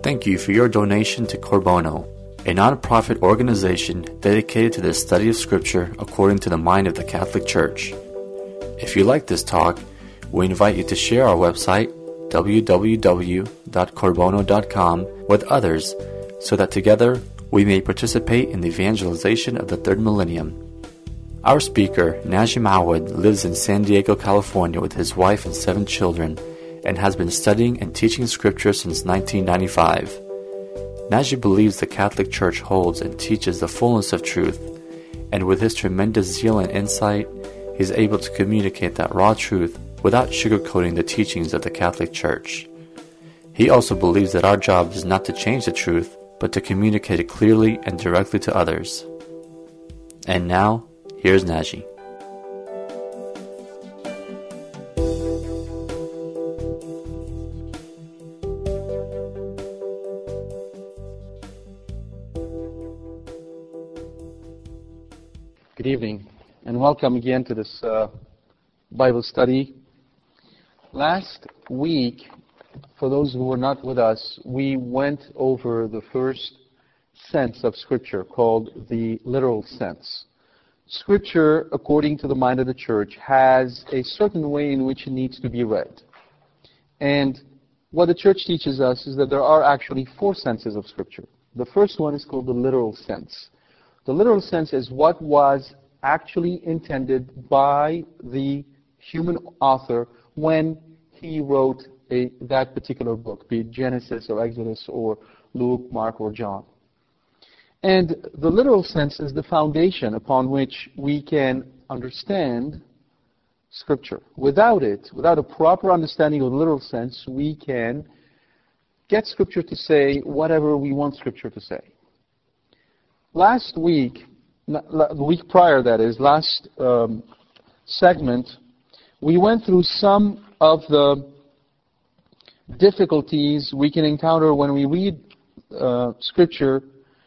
Thank you for your donation to Cor Bono, a non-profit organization dedicated to the study of Scripture according to the mind of the Catholic Church. If you like this talk, we invite you to share our website, www.corbono.com, with others so that together we may participate in the evangelization of the third millennium. Our speaker, Najim Awad, lives in San Diego, California with his wife and 7 children and has been studying and teaching Scripture since 1995. Najim believes the Catholic Church holds and teaches the fullness of truth, and with his tremendous zeal and insight, he is able to communicate that raw truth without sugarcoating the teachings of the Catholic Church. He also believes that our job is not to change the truth, but to communicate it clearly and directly to others. And now, here's Najim. Good evening, and welcome again to this Bible study. Last week, for those who were not with us, we went over the first sense of Scripture, called the literal sense. Scripture, according to the mind of the Church, has a certain way in which it needs to be read. And what the Church teaches us is that there are actually 4 senses of Scripture. The first one is called the literal sense. The literal sense is what was actually intended by the human author when he wrote that particular book, be it Genesis or Exodus or Luke, Mark, or John. And the literal sense is the foundation upon which we can understand Scripture. Without it, without a proper understanding of the literal sense, we can get Scripture to say whatever we want Scripture to say. Last week, the week prior, that is, last segment, we went through some of the difficulties we can encounter when we read Scripture,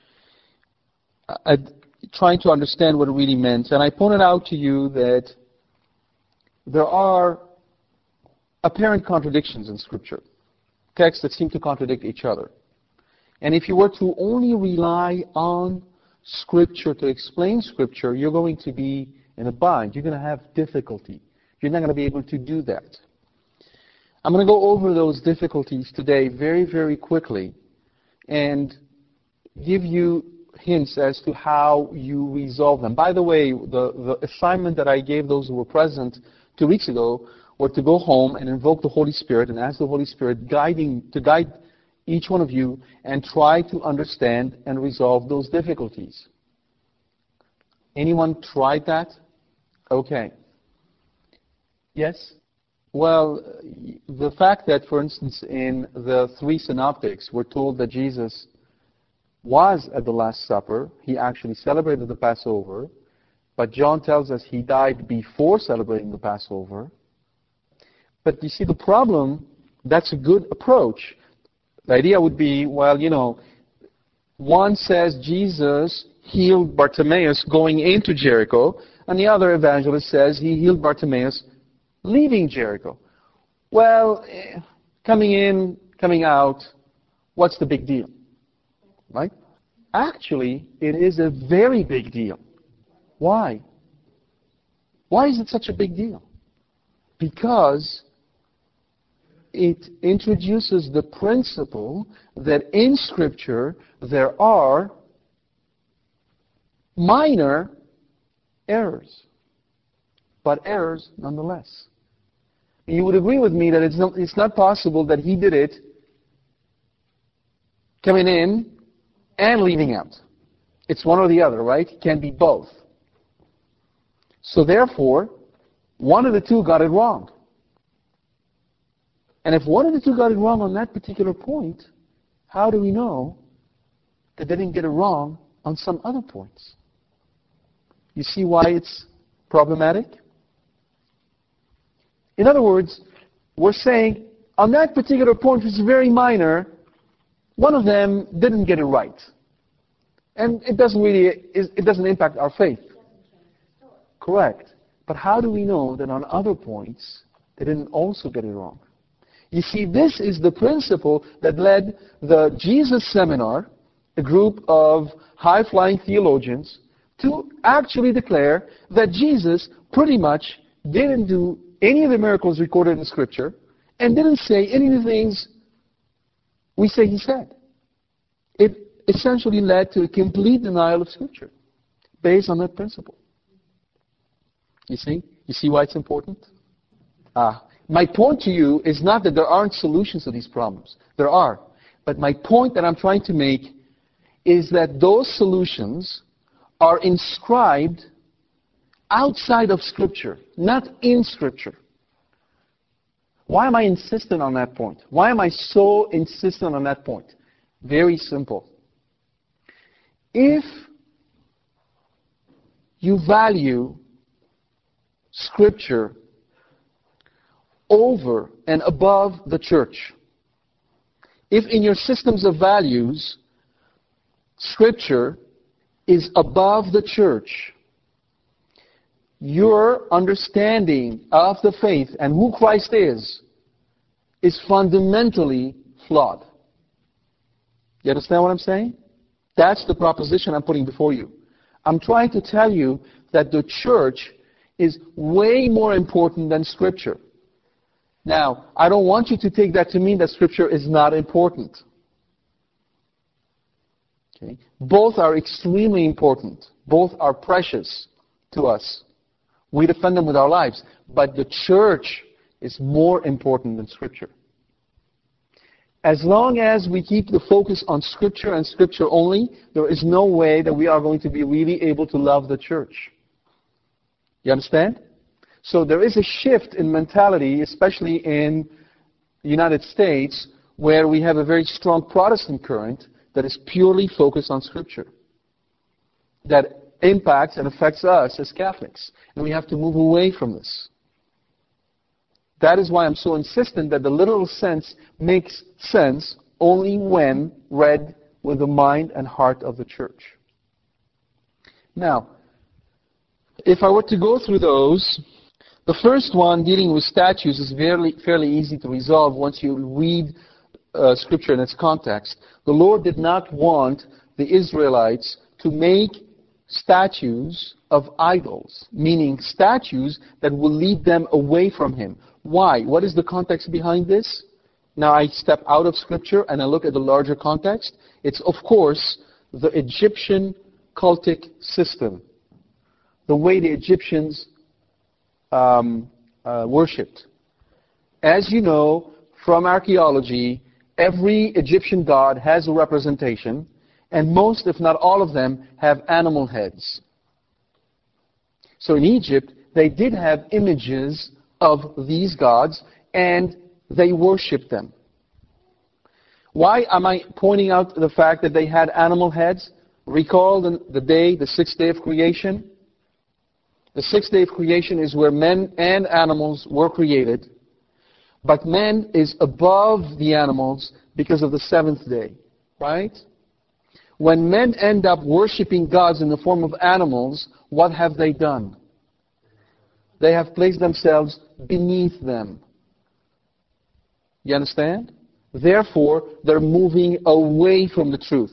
trying to understand what it really meant. And I pointed out to you that there are apparent contradictions in Scripture, texts that seem to contradict each other. And if you were to only rely on Scripture to explain Scripture, you're going to be in a bind. You're going to have difficulty. You're not going to be able to do that. I'm going to go over those difficulties today very, very quickly and give you hints as to how you resolve them. By the way, the assignment that I gave those who were present 2 weeks ago were to go home and invoke the Holy Spirit and ask the Holy Spirit to guide each one of you and try to understand and resolve those difficulties. Anyone tried that? Okay. Yes? Well, the fact that, for instance, in the 3 synoptics, we're told that Jesus was at the Last Supper. He actually celebrated the Passover. But John tells us he died before celebrating the Passover. But you see, the problem, that's a good approach. The idea would be, well, one says Jesus healed Bartimaeus going into Jericho, and the other evangelist says he healed Bartimaeus leaving Jericho. Well, coming in, coming out, what's the big deal? Right? Actually, it is a very big deal. Why? Why is it such a big deal? Because it introduces the principle that in Scripture there are minor errors, but errors nonetheless. You would agree with me that it's not possible that he did it coming in and leaving out. It's one or the other, right? It can't be both. So therefore, one of the two got it wrong. And if one of the two got it wrong on that particular point, how do we know that they didn't get it wrong on some other points? You see why it's problematic? In other words, we're saying on that particular point, which is very minor, one of them didn't get it right. And it doesn't impact our faith. Correct. But how do we know that on other points they didn't also get it wrong? You see, this is the principle that led the Jesus Seminar, a group of high-flying theologians, to actually declare that Jesus pretty much didn't do any of the miracles recorded in Scripture and didn't say any of the things we say he said. It essentially led to a complete denial of Scripture based on that principle. You see? You see why it's important? My point to you is not that there aren't solutions to these problems. There are. But my point that I'm trying to make is that those solutions are inscribed outside of Scripture, not in Scripture. Why am I insistent on that point? Why am I so insistent on that point? Very simple. If you value Scripture over and above the church, if in your systems of values, Scripture is above the church, your understanding of the faith and who Christ is fundamentally flawed. You understand what I'm saying? That's the proposition I'm putting before you. I'm trying to tell you that the church is way more important than Scripture. Now, I don't want you to take that to mean that Scripture is not important. Okay? Both are extremely important. Both are precious to us. We defend them with our lives. But the church is more important than Scripture. As long as we keep the focus on Scripture and Scripture only, there is no way that we are going to be really able to love the church. You understand? So there is a shift in mentality, especially in the United States, where we have a very strong Protestant current that is purely focused on Scripture, that impacts and affects us as Catholics. And we have to move away from this. That is why I'm so insistent that the literal sense makes sense only when read with the mind and heart of the church. Now, if I were to go through those, the first one, dealing with statues, is fairly easy to resolve once you read Scripture in its context. The Lord did not want the Israelites to make statues of idols, meaning statues that will lead them away from Him. Why? What is the context behind this? Now I step out of Scripture and I look at the larger context. It's, of course, the Egyptian cultic system, the way the Egyptians worshipped. As you know from archaeology, every Egyptian god has a representation, and most, if not all of them, have animal heads. So in Egypt, they did have images of these gods, and they worshipped them. Why am I pointing out the fact that they had animal heads? Recall the sixth day of creation. The sixth day of creation is where men and animals were created. But man is above the animals because of the seventh day. Right? When men end up worshiping gods in the form of animals, what have they done? They have placed themselves beneath them. You understand? Therefore, they're moving away from the truth.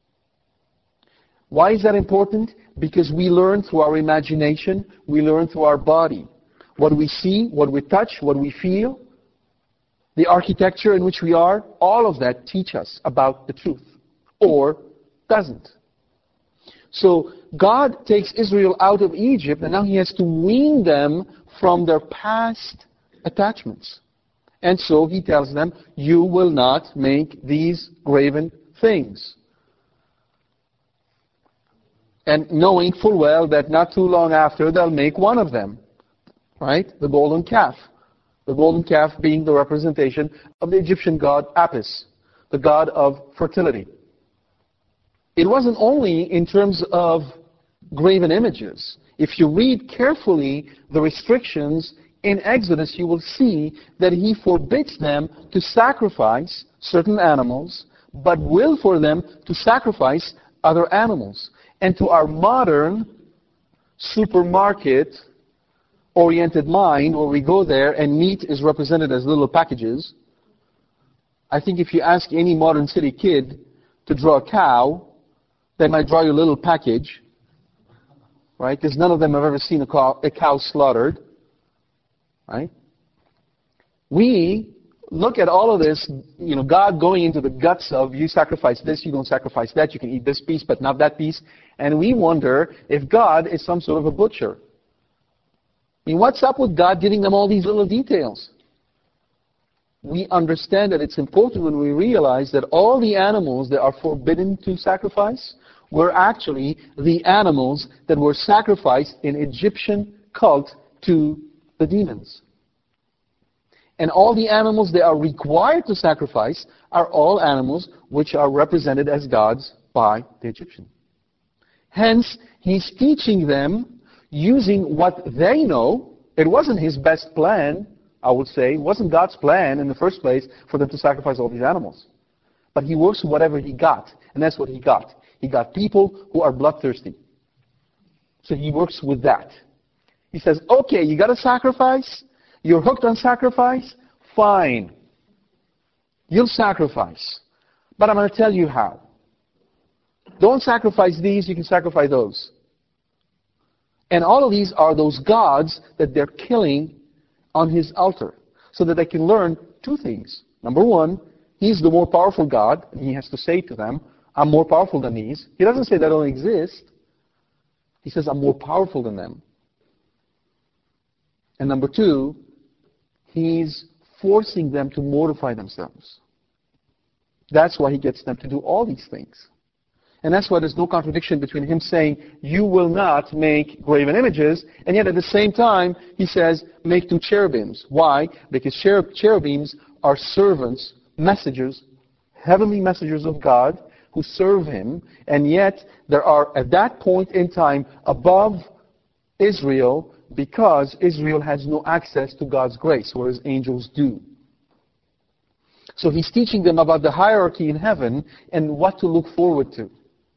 Why is that important? Because we learn through our imagination, we learn through our body. What we see, what we touch, what we feel, the architecture in which we are, all of that teach us about the truth. Or doesn't. So God takes Israel out of Egypt, and now He has to wean them from their past attachments. And so He tells them, you will not make these graven things. And knowing full well that not too long after, they'll make one of them. Right? The golden calf. The golden calf being the representation of the Egyptian god Apis, the god of fertility. It wasn't only in terms of graven images. If you read carefully the restrictions in Exodus, you will see that He forbids them to sacrifice certain animals, but will for them to sacrifice other animals. And to our modern supermarket-oriented mind, where we go there and meat is represented as little packages, I think if you ask any modern city kid to draw a cow, they might draw you a little package, right? Because none of them have ever seen a cow slaughtered, right? We look at all of this, God going into the guts of, you sacrifice this, you don't sacrifice that, you can eat this piece but not that piece, and we wonder if God is some sort of a butcher. I mean, what's up with God giving them all these little details? We understand that it's important when we realize that all the animals that are forbidden to sacrifice were actually the animals that were sacrificed in Egyptian cult to the demons. And all the animals that are required to sacrifice are all animals which are represented as gods by the Egyptian. Hence, he's teaching them using what they know. It wasn't his best plan, I would say. It wasn't God's plan in the first place for them to sacrifice all these animals. But he works with whatever he got, and that's what he got. He got people who are bloodthirsty. So he works with that. He says, okay, you got to sacrifice. You're hooked on sacrifice? Fine. You'll sacrifice. But I'm going to tell you how. Don't sacrifice these, you can sacrifice those. And all of these are those gods that they're killing on his altar, so that they can learn two things. Number one, he's the more powerful God, and he has to say to them, I'm more powerful than these. He doesn't say they don't exist. He says, I'm more powerful than them. And number two, he's forcing them to mortify themselves. That's why he gets them to do all these things. And that's why there's no contradiction between him saying, you will not make graven images, and yet at the same time, he says, make 2 cherubims. Why? Because cherubims are servants, messengers, heavenly messengers of God, who serve him, and yet there are, at that point in time, above Israel, because Israel has no access to God's grace, whereas angels do. So he's teaching them about the hierarchy in heaven and what to look forward to.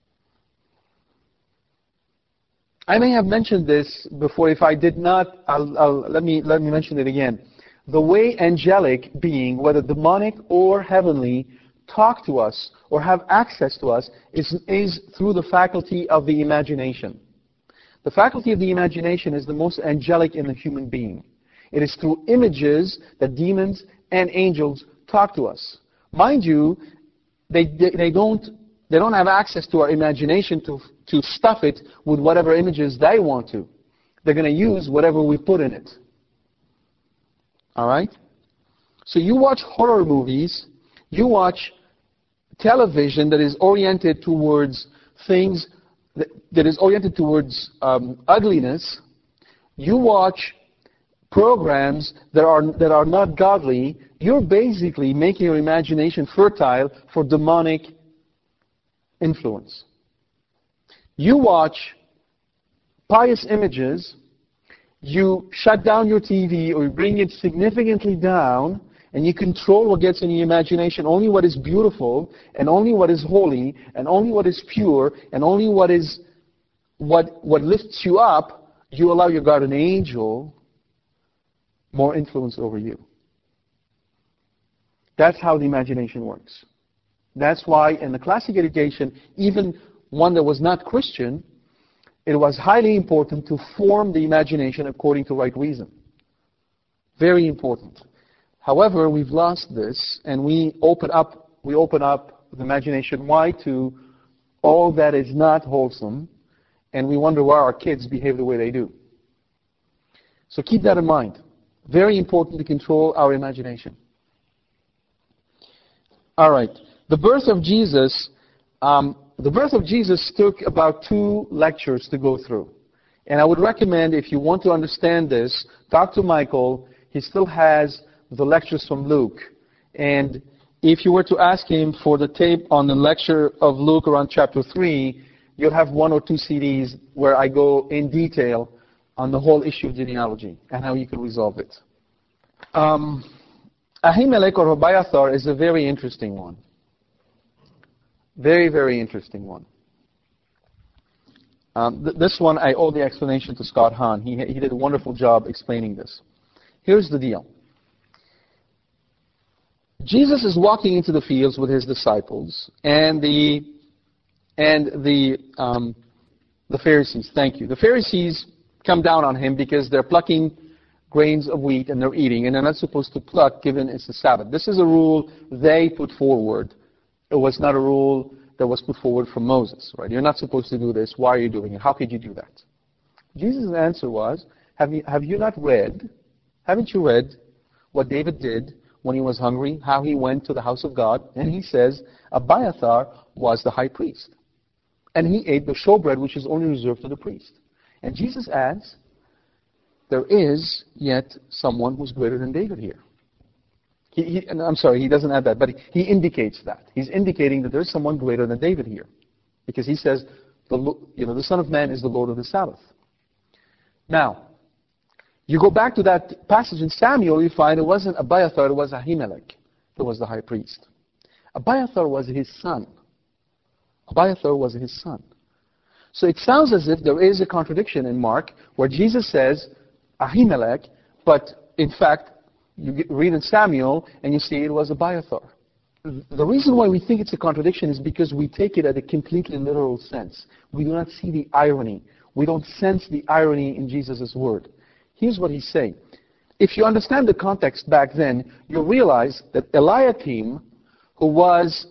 I may have mentioned this before. If I did not, let me mention it again. The way angelic being, whether demonic or heavenly, talk to us or have access to us is through the faculty of the imagination. The faculty of the imagination is the most angelic in the human being. It is through images that demons and angels talk to us. Mind you, they don't have access to our imagination to stuff it with whatever images they want to. They're going to use whatever we put in it. All right? So you watch horror movies, you watch television that is oriented towards things that is oriented towards ugliness. You watch programs that are not godly. You're basically making your imagination fertile for demonic influence. You watch pious images, you shut down your TV or you bring it significantly down, and you control what gets in your imagination, only what is beautiful, and only what is holy, and only what is pure, and only what lifts you up. You allow your guardian angel more influence over you. That's how the imagination works. That's why in the classic education, even one that was not Christian, it was highly important to form the imagination according to right reason. Very important. However, we've lost this, and we open up the imagination wide to all that is not wholesome, and we wonder why our kids behave the way they do. So keep that in mind. Very important to control our imagination. All right. The birth of Jesus took about 2 lectures to go through. And I would recommend, if you want to understand this, talk to Michael. He still has the lectures from Luke. And if you were to ask him for the tape on the lecture of Luke around chapter 3, you'll have 1 or 2 CDs where I go in detail on the whole issue of genealogy and how you can resolve it. Ahimelech or Abiathar is a very interesting one. Very, very interesting one. This one, I owe the explanation to Scott Hahn. He did a wonderful job explaining this. Here's the deal. Jesus is walking into the fields with his disciples, and the Pharisees. Thank you. The Pharisees come down on him because they're plucking grains of wheat and they're eating, and they're not supposed to pluck given it's the Sabbath. This is a rule they put forward. It was not a rule that was put forward from Moses, right? You're not supposed to do this. Why are you doing it? How could you do that? Jesus' answer was, haven't you read what David did when he was hungry, how he went to the house of God? And he says, Abiathar was the high priest. And he ate the showbread, which is only reserved to the priest. And Jesus adds, there is yet someone who's greater than David here. I'm sorry, he doesn't add that, but he indicates that. He's indicating that there's someone greater than David here. Because he says, the Son of Man is the Lord of the Sabbath. Now, you go back to that passage in Samuel, you find it wasn't Abiathar, it was Ahimelech who was the high priest. Abiathar was his son. So it sounds as if there is a contradiction in Mark where Jesus says Ahimelech, but in fact, you read in Samuel and you see it was Abiathar. The reason why we think it's a contradiction is because we take it at a completely literal sense. We do not see the irony. We don't sense the irony in Jesus' word. Here's what he's saying. If you understand the context back then, you'll realize that Eliakim, who was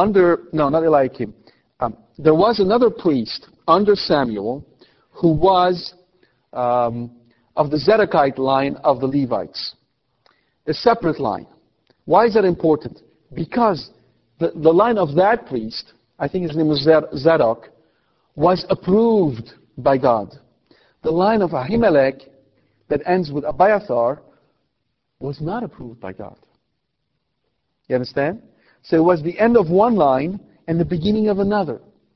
there was another priest under Samuel who was of the Zedekite line of the Levites. A separate line. Why is that important? Because the line of that priest, I think his name was Zadok, was approved by God. The line of Ahimelech that ends with Abiathar was not approved by God. You understand? So it was the end of one line and the beginning of another.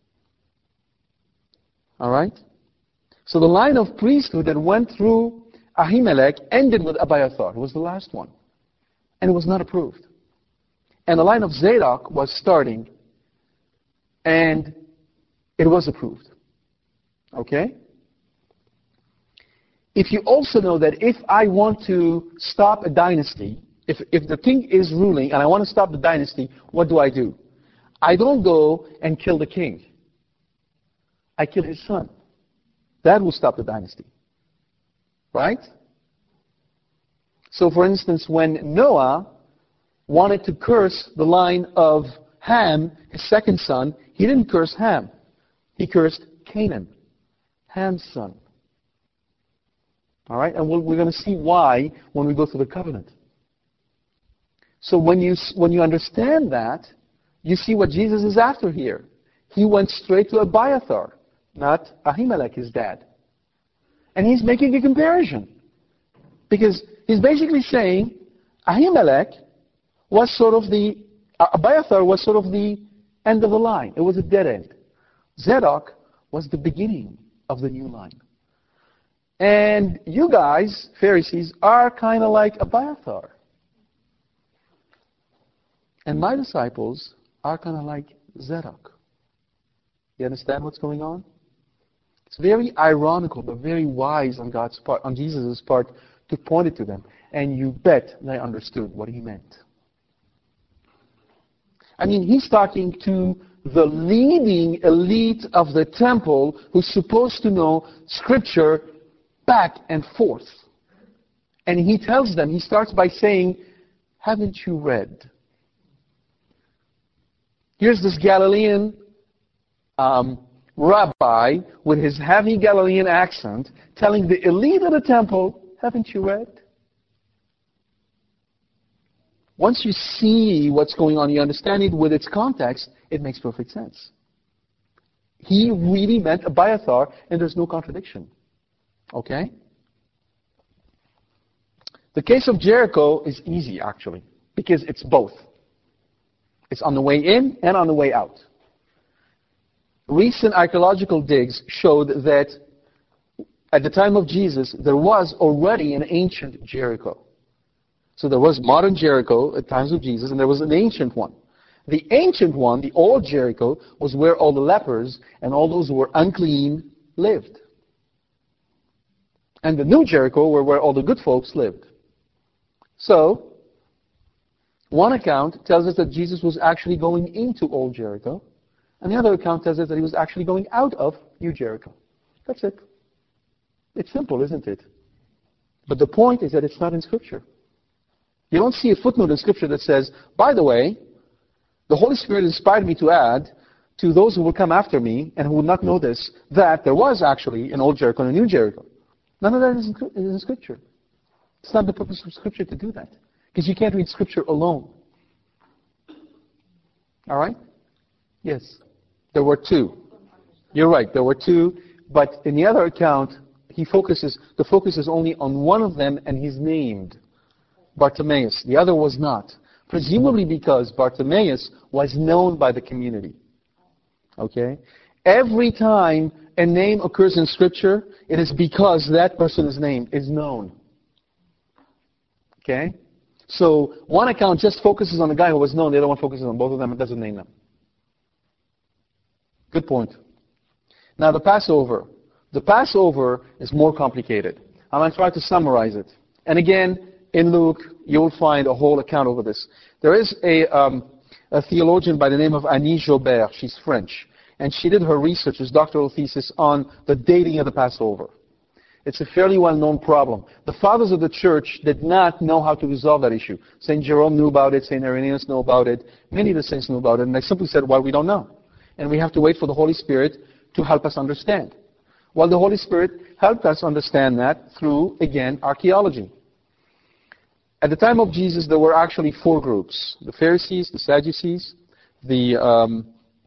All right? So the line of priesthood that went through Ahimelech ended with Abiathar. It was the last one. And it was not approved. And the line of Zadok was starting, and it was approved. Okay? If you also know that if I want to stop a dynasty, if the king is ruling and I want to stop the dynasty, what do? I don't go and kill the king. I kill his son. That will stop the dynasty. Right? So for instance, when Noah wanted to curse the line of Ham, his second son, he didn't curse Ham. He cursed Canaan, Ham's son. All right? And we're going to see why when we go through the covenant. So when you understand that, you see what Jesus is after here. He went straight to Abiathar, not Ahimelech, his dad. And he's making a comparison. Because he's basically saying Ahimelech was Abiathar was sort of the end of the line. It was a dead end. Zadok was the beginning of the new line. And you guys, Pharisees, are kind of like Abiathar. And my disciples are kind of like Zadok. You understand what's going on? It's very ironical, but very wise on God's part, on Jesus' part, to point it to them. And you bet they understood what he meant. I mean, he's talking to the leading elite of the temple who's supposed to know Scripture back and forth. And he tells them, he starts by saying, haven't you read? Here's this Galilean rabbi with his heavy Galilean accent telling the elite of the temple, haven't you read? Once you see what's going on, you understand it with its context, it makes perfect sense. He really meant Abiathar, and there's no contradiction. Okay? The case of Jericho is easy, actually, because it's both. It's on the way in and on the way out. Recent archaeological digs showed that at the time of Jesus, there was already an ancient Jericho. So there was modern Jericho at times of Jesus, and there was an ancient one. The ancient one, the old Jericho, was where all the lepers and all those who were unclean lived. And the new Jericho were where all the good folks lived. So, One account tells us that Jesus was actually going into Old Jericho, and the other account tells us that he was actually going out of New Jericho. That's it. It's simple, isn't it? But the point is that it's not in Scripture. You don't see a footnote in Scripture that says, by the way, the Holy Spirit inspired me to add to those who will come after me and who will not know this, that there was actually an Old Jericho and a New Jericho. None of that is in Scripture. It's not the purpose of Scripture to do that. Because you can't read Scripture alone. All right? Yes. There were two. You're right, there were two. But in the other account, the focus is only on one of them, and he's named Bartimaeus. The other was not. Presumably because Bartimaeus was known by the community. Okay? Every time a name occurs in Scripture, it is because that person's name is known. Okay? So one account just focuses on the guy who was known, the other one focuses on both of them and doesn't name them. Good point. Now the Passover. The Passover is more complicated. I'm going to try to summarize it. And again, in Luke, you will find a whole account over this. There is a theologian by the name of Annie Jobert. She's French. And she did her research, her doctoral thesis, on the dating of the Passover. It's a fairly well-known problem. The fathers of the church did not know how to resolve that issue. St. Jerome knew about it. St. Irenaeus knew about it. Many of the saints knew about it. And they simply said, well, we don't know. And we have to wait for the Holy Spirit to help us understand. Well, the Holy Spirit helped us understand that through, again, archaeology. At the time of Jesus, there were actually four groups. The Pharisees, the Sadducees, the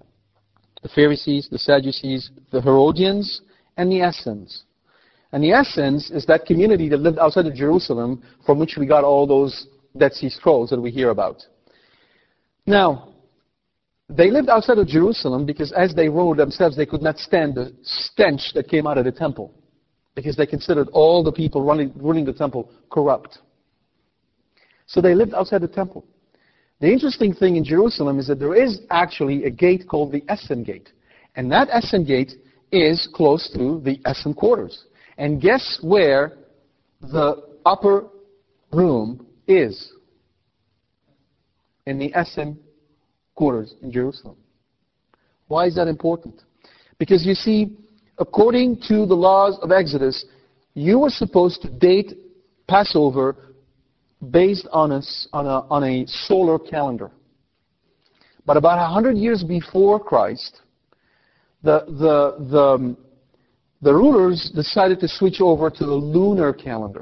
Herodians, and the Essenes. And the Essenes is that community that lived outside of Jerusalem from which we got all those Dead Sea Scrolls that we hear about. Now, they lived outside of Jerusalem because as they rode themselves, they could not stand the stench that came out of the temple because they considered all the people ruling the temple corrupt. So they lived outside the temple. The interesting thing in Jerusalem is that there is actually a gate called the Essen Gate. And that Essen Gate is close to the Essen quarters. And guess where the upper room is? In the Essen quarters in Jerusalem. Why is that important? Because you see, according to the laws of Exodus, you were supposed to date Passover based on a solar calendar. But about 100 years before Christ, the rulers decided to switch over to the lunar calendar.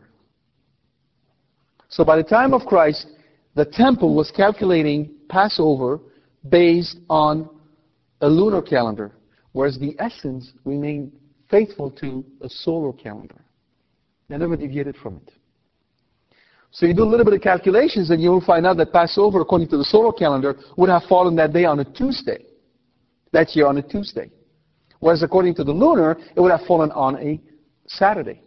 So by the time of Christ, the temple was calculating Passover based on a lunar calendar, whereas the Essenes remained faithful to a solar calendar. They never deviated from it. So you do a little bit of calculations and you will find out that Passover, according to the solar calendar, would have fallen that day on a Tuesday. That year on a Tuesday. Whereas according to the lunar, it would have fallen on a Saturday.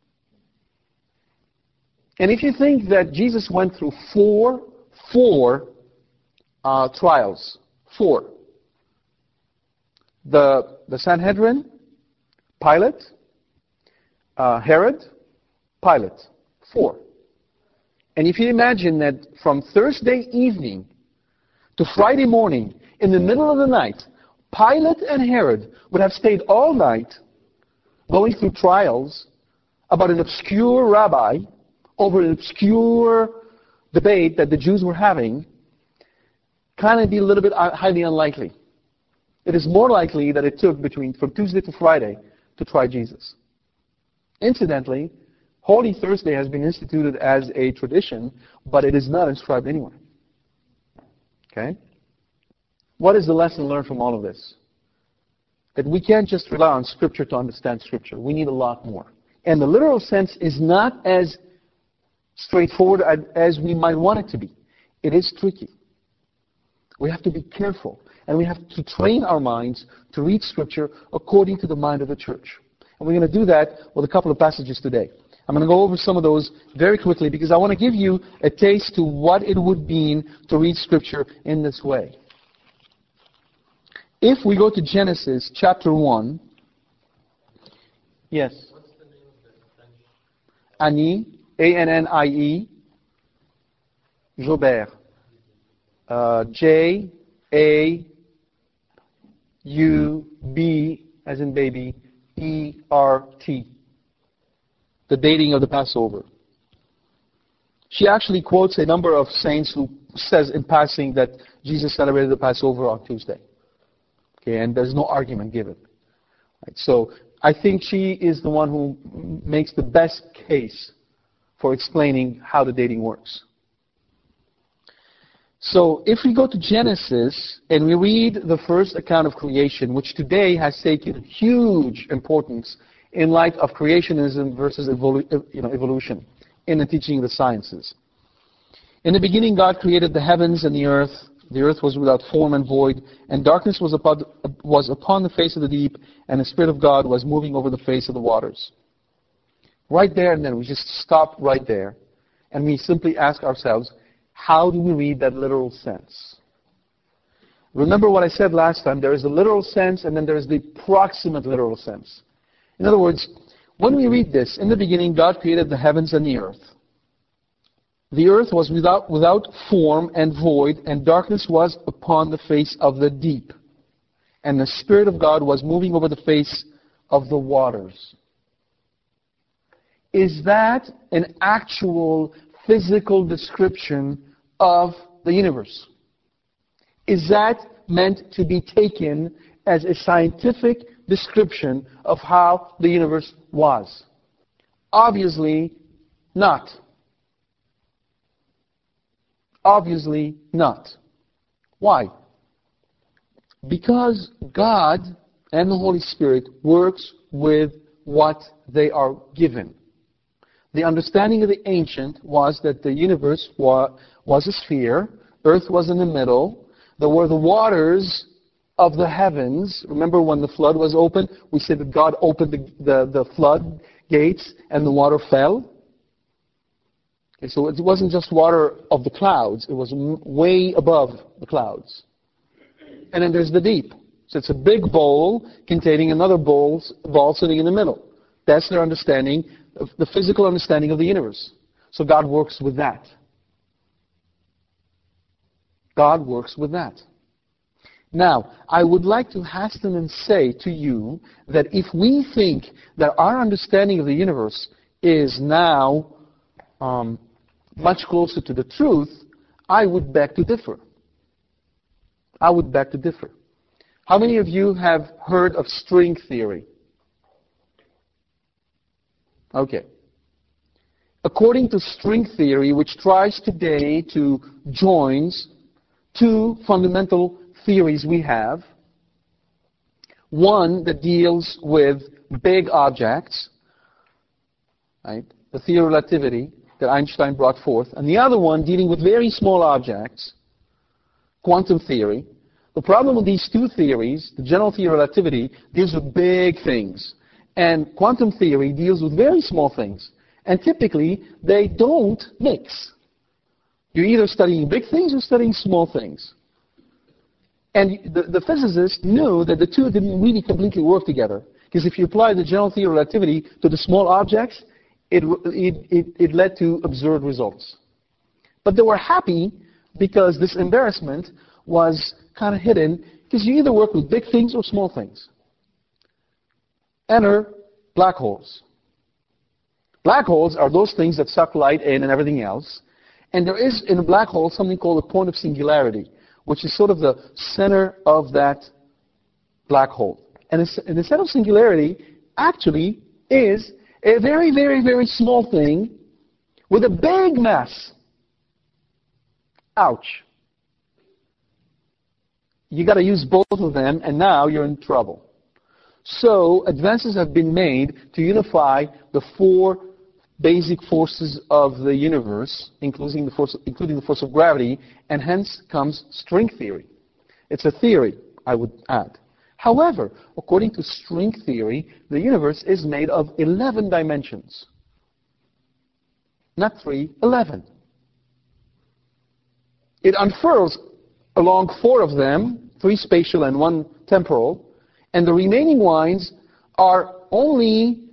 And if you think that Jesus went through four trials, four. The Sanhedrin, Pilate, Herod, Pilate. Four. And if you imagine that from Thursday evening to Friday morning, in the middle of the night, Pilate and Herod would have stayed all night going through trials about an obscure rabbi over an obscure debate that the Jews were having, kind of be a little bit highly unlikely. It is more likely that it took from Tuesday to Friday to try Jesus. Incidentally, Holy Thursday has been instituted as a tradition, but it is not inscribed anywhere. Okay? What is the lesson learned from all of this? That we can't just rely on Scripture to understand Scripture. We need a lot more. And the literal sense is not as straightforward as we might want it to be. It is tricky. We have to be careful. And we have to train our minds to read Scripture according to the mind of the church. And we're going to do that with a couple of passages today. I'm going to go over some of those very quickly because I want to give you a taste to what it would mean to read Scripture in this way. If we go to Genesis chapter 1, yes. What's the name of the French? Annie, A-N-N-I-E, Jobert. J-A-U-B, as in baby, E-R-T. The dating of the Passover. She actually quotes a number of saints who says in passing that Jesus celebrated the Passover on Tuesday. Okay, and there's no argument given. Right, so I think she is the one who makes the best case for explaining how the dating works. So if we go to Genesis and we read the first account of creation, which today has taken huge importance in light of creationism versus evolution in the teaching of the sciences. In the beginning, God created the heavens and the earth. The earth was without form and void, and darkness was upon the face of the deep, and the Spirit of God was moving over the face of the waters. Right there and then, we just stop right there, and we simply ask ourselves, how do we read that literal sense? Remember what I said last time, there is a literal sense, and then there is the proximate literal sense. In other words, when we read this, in the beginning, God created the heavens and the earth. The earth was without form and void, and darkness was upon the face of the deep. And the Spirit of God was moving over the face of the waters. Is that an actual physical description of the universe? Is that meant to be taken as a scientific description of how the universe was? Obviously not. Obviously not. Why? Because God and the Holy Spirit works with what they are given. The understanding of the ancient was that the universe was a sphere, earth was in the middle, there were the waters of the heavens. Remember when the flood was opened, we said that God opened the flood gates and the water fell? Okay, so it wasn't just water of the clouds, it was way above the clouds. And then there's the deep. So it's a big bowl containing another ball sitting in the middle. That's their understanding, the physical understanding of the universe. So God works with that. God works with that. Now, I would like to hasten and say to you that if we think that our understanding of the universe is now much closer to the truth, I would beg to differ. I would beg to differ. How many of you have heard of string theory? Okay. According to string theory, which tries today to join two fundamental theories we have, one that deals with big objects, right, the theory of relativity that Einstein brought forth, and the other one dealing with very small objects, quantum theory. The problem with these two theories, the general theory of relativity, deals with big things, and quantum theory deals with very small things. And typically, they don't mix. You're either studying big things or studying small things. And the physicists knew that the two didn't really completely work together. Because if you apply the general theory of relativity to the small objects, it led to absurd results. But they were happy because this embarrassment was kind of hidden, because you either work with big things or small things. Enter black holes. Black holes are those things that suck light in and everything else. And there is in a black hole something called a point of singularity, which is sort of the center of that black hole. And the center of singularity actually is a very, very, very small thing with a big mass. Ouch. You got to use both of them, and now you're in trouble. So advances have been made to unify the four basic forces of the universe, including the force of gravity, and hence comes string theory. It's a theory, I would add. However, according to string theory, the universe is made of 11 dimensions. Not 3, 11. It unfurls along 4 of them, 3 spatial and 1 temporal, and the remaining ones are only,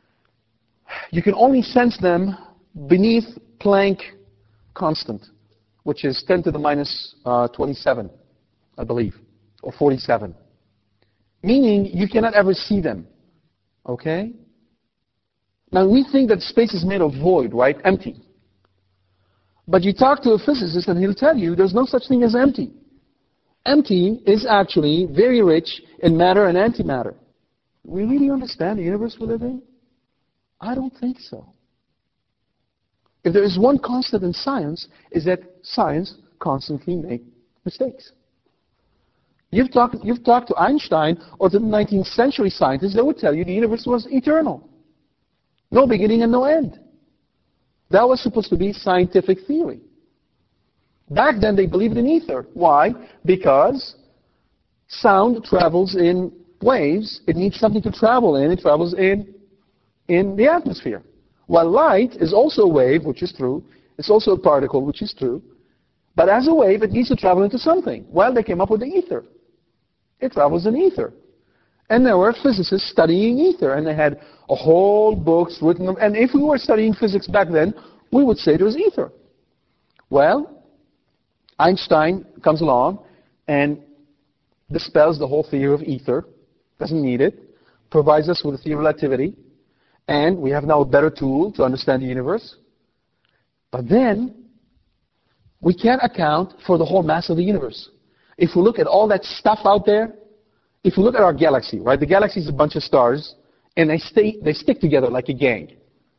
you can only sense them beneath Planck constant. which is 10 to the minus 27, I believe, or 47. Meaning you cannot ever see them. Okay? Now we think that space is made of void, right? Empty. But you talk to a physicist and he'll tell you there's no such thing as empty. Empty is actually very rich in matter and antimatter. We really understand the universe we live in? I don't think so. If there is one constant in science, is that science constantly makes mistakes. You've talked to Einstein or to the 19th century scientists, they would tell you the universe was eternal. No beginning and no end. That was supposed to be scientific theory. Back then they believed in ether. Why? Because sound travels in waves. It needs something to travel in. It travels in the atmosphere. While light is also a wave, which is true. It's also a particle, which is true. But as a wave, it needs to travel into something. Well, they came up with the ether. It travels in ether. And there were physicists studying ether, and they had a whole books written. And if we were studying physics back then, we would say there was ether. Well, Einstein comes along and dispels the whole theory of ether, doesn't need it, provides us with a theory of relativity, and we have now a better tool to understand the universe. But then, we can't account for the whole mass of the universe. If we look at all that stuff out there, if we look at our galaxy, right? The galaxy is a bunch of stars, and they stick together like a gang.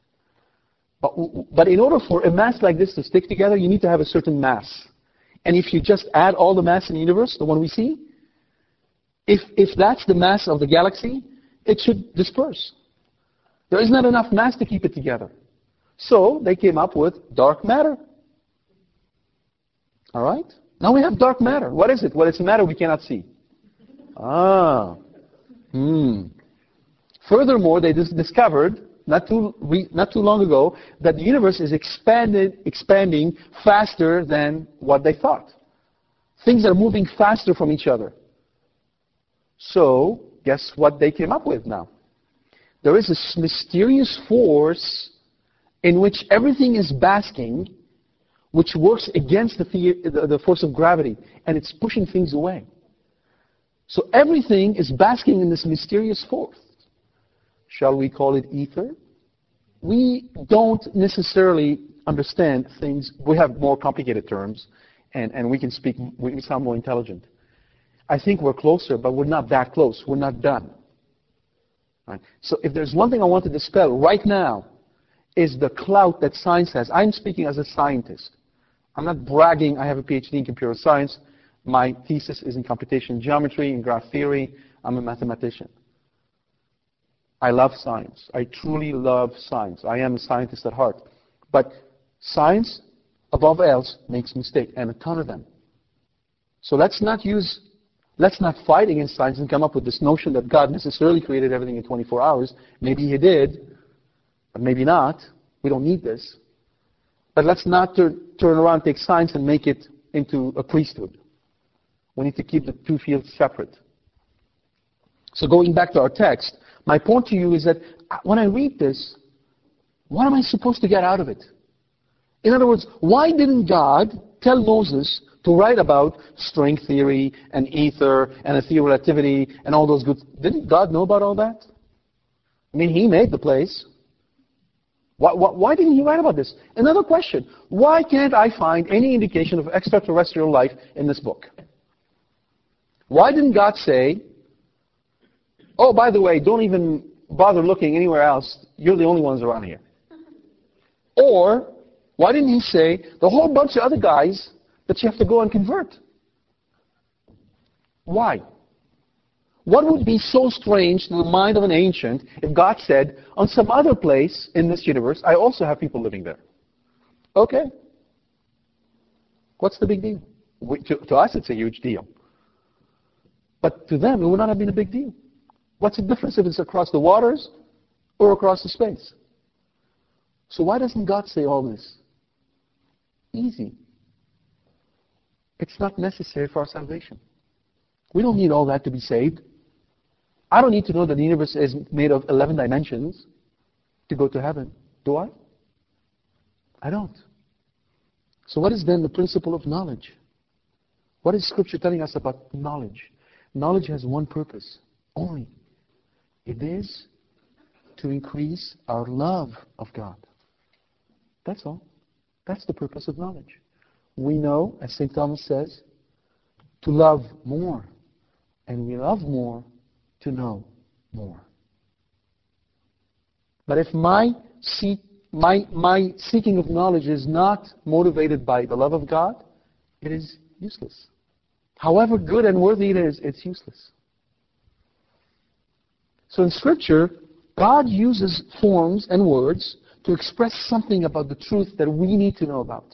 But in order for a mass like this to stick together, you need to have a certain mass. And if you just add all the mass in the universe, the one we see, if that's the mass of the galaxy, it should disperse. There is not enough mass to keep it together. So they came up with dark matter. All right? Now we have dark matter. What is it? Well, it's a matter we cannot see. Furthermore, they discovered not too long ago that the universe is expanding faster than what they thought. Things are moving faster from each other. So, guess what they came up with now? There is this mysterious force in which everything is basking, which works against the force of gravity, and it's pushing things away. So everything is basking in this mysterious force. Shall we call it ether? We don't necessarily understand things. We have more complicated terms, and we sound more intelligent. I think we're closer, but we're not that close. We're not done. Right? So if there's one thing I want to dispel right now, is the clout that science has. I'm speaking as a scientist. I'm not bragging. I have a PhD in computer science. My thesis is in computation geometry, in graph theory. I'm a mathematician. I love science. I truly love science. I am a scientist at heart. But science, above else, makes mistakes, and a ton of them. So let's not fight against science and come up with this notion that God necessarily created everything in 24 hours. Maybe He did, but maybe not. We don't need this. But let's not turn around, take science, and make it into a priesthood. We need to keep the two fields separate. So going back to our text, my point to you is that when I read this, what am I supposed to get out of it? In other words, why didn't God tell Moses to write about string theory and ether and a theory of relativity and all those good? Didn't God know about all that? I mean, He made the place. Why didn't He write about this? Another question. Why can't I find any indication of extraterrestrial life in this book? Why didn't God say, oh, by the way, don't even bother looking anywhere else. You're the only ones around here. Or, why didn't He say, the whole bunch of other guys that you have to go and convert? Why? What would be so strange to the mind of an ancient if God said, on some other place in this universe, I also have people living there? Okay. What's the big deal? To us, it's a huge deal. But to them, it would not have been a big deal. What's the difference if it's across the waters or across the space? So why doesn't God say all this? Easy. It's not necessary for our salvation. We don't need all that to be saved. I don't need to know that the universe is made of 11 dimensions to go to heaven. Do I? I don't. So what is then the principle of knowledge? What is Scripture telling us about knowledge? Knowledge has one purpose only. It is to increase our love of God. That's all. That's the purpose of knowledge. We know, as St. Thomas says, to love more. And we love more to know more. But if my seeking of knowledge is not motivated by the love of God, it is useless. However good and worthy it is, it's useless. So in Scripture, God uses forms and words to express something about the truth that we need to know about.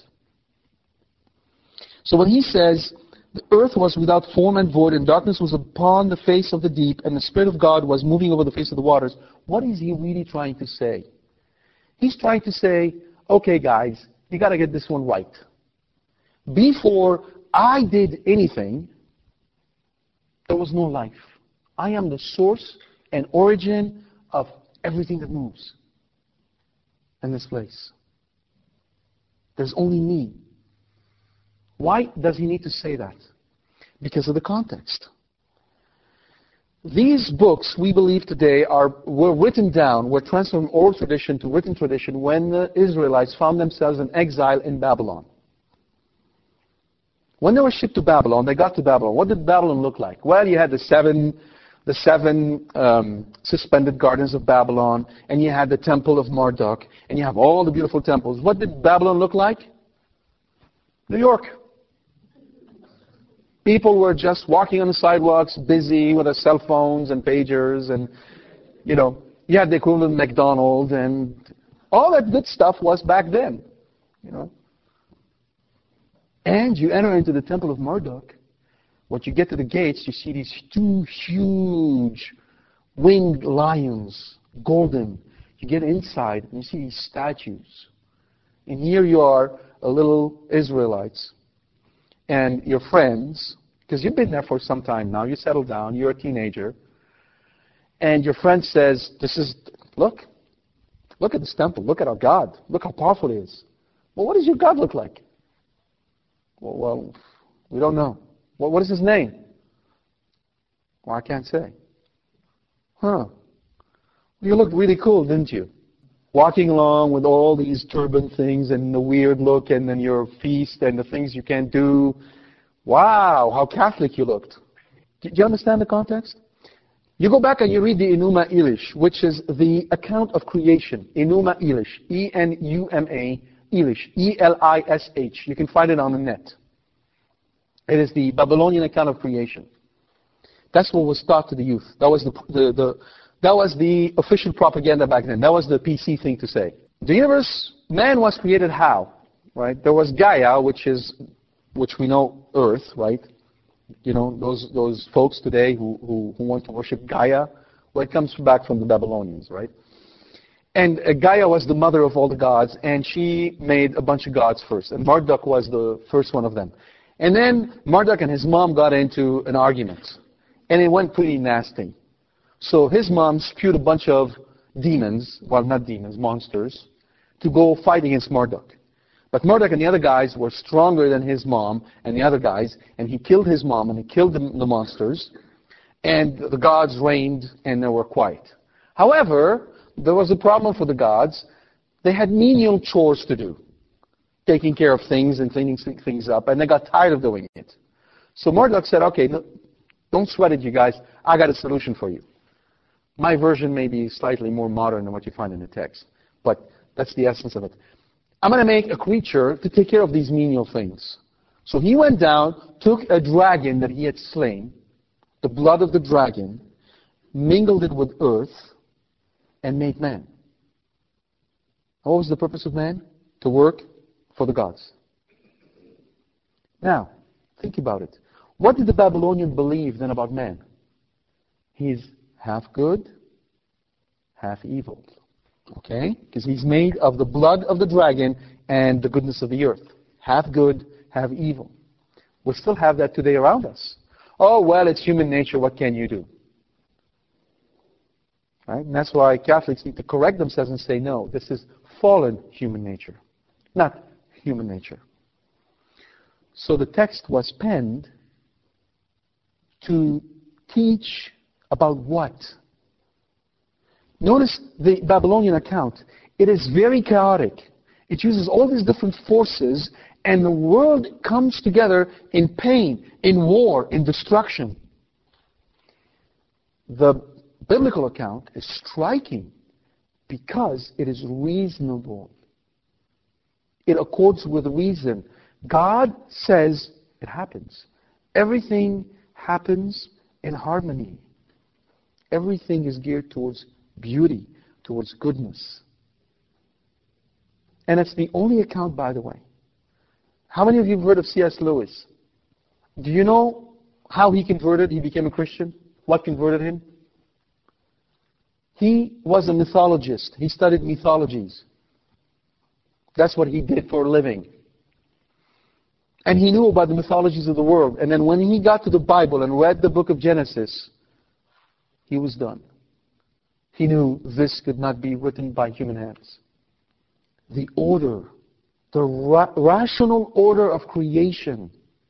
So when he says, the earth was without form and void, and darkness was upon the face of the deep, and the Spirit of God was moving over the face of the waters, what is he really trying to say? He's trying to say, okay guys, you got to get this one right. Before I did anything, there was no life. I am the source and origin of everything that moves in this place. There's only me. Why does he need to say that? Because of the context. These books, we believe today, were written down, were transferred from oral tradition to written tradition when the Israelites found themselves in exile in Babylon. When they were shipped to Babylon, they got to Babylon. What did Babylon look like? Well, you had the seven suspended gardens of Babylon, and you had the temple of Marduk, and you have all the beautiful temples. What did Babylon look like? New York. People were just walking on the sidewalks, busy with their cell phones and pagers, and, you had the equivalent of McDonald's, and all that good stuff was back then, And you enter into the temple of Marduk. When you get to the gates, you see these two huge winged lions, golden. You get inside, and you see these statues. And here you are, a little Israelites, and your friends, because you've been there for some time now, you settled down, you're a teenager, and your friend says, look at this temple, look at our God, look how powerful he is. Well, what does your God look like? Well, we don't know. Well, what is his name? Well, I can't say. You looked really cool, didn't you? Walking along with all these turban things and the weird look and then your feast and the things you can't do. Wow, how Catholic you looked. Do you understand the context? You go back and you read the Enuma Elish, which is the account of creation. Enuma Elish. E-N-U-M-A, Elish. E-L-I-S-H. You can find it on the net. It is the Babylonian account of creation. That's what was taught to the youth. That was that was the official propaganda back then. That was the PC thing to say. The universe, man was created how? Right? There was Gaia, which we know Earth, right? Those folks today who want to worship Gaia, well, it comes back from the Babylonians, right? And Gaia was the mother of all the gods, and she made a bunch of gods first. And Marduk was the first one of them. And then Marduk and his mom got into an argument. And it went pretty nasty. So his mom spewed a bunch of demons, well, not demons, monsters, to go fight against Marduk. But Marduk and the other guys were stronger than his mom and the other guys, and he killed his mom and he killed the monsters. And the gods reigned and they were quiet. However, there was a problem for the gods. They had menial chores to do, taking care of things and cleaning things up, and they got tired of doing it. So Marduk said, okay, no, don't sweat it, you guys. I got a solution for you. My version may be slightly more modern than what you find in the text, but that's the essence of it. I'm going to make a creature to take care of these menial things. So he went down, took a dragon that he had slain, the blood of the dragon, mingled it with earth, and made man. What was the purpose of man? To work for the gods. Now, think about it. What did the Babylonian believe then about man? He's half good, half evil. Okay? Because he's made of the blood of the dragon and the goodness of the earth. Half good, half evil. We still have that today around us. Oh, well, it's human nature. What can you do? Right? And that's why Catholics need to correct themselves and say, no, this is fallen human nature, not human nature. So the text was penned to teach about what? Notice the Babylonian account. It is very chaotic. It uses all these different forces, and the world comes together in pain, in war, in destruction. The biblical account is striking because it is reasonable. It accords with reason. God says it happens. Everything happens in harmony. Everything is geared towards beauty, towards goodness. And it's the only account, by the way. How many of you have heard of C.S. Lewis? Do you know how he converted? He became a Christian. What converted him? He was a mythologist. He studied mythologies. That's what he did for a living. And he knew about the mythologies of the world. And then when he got to the Bible and read the book of Genesis, he was done. He knew this could not be written by human hands. The order, the rational order of creation,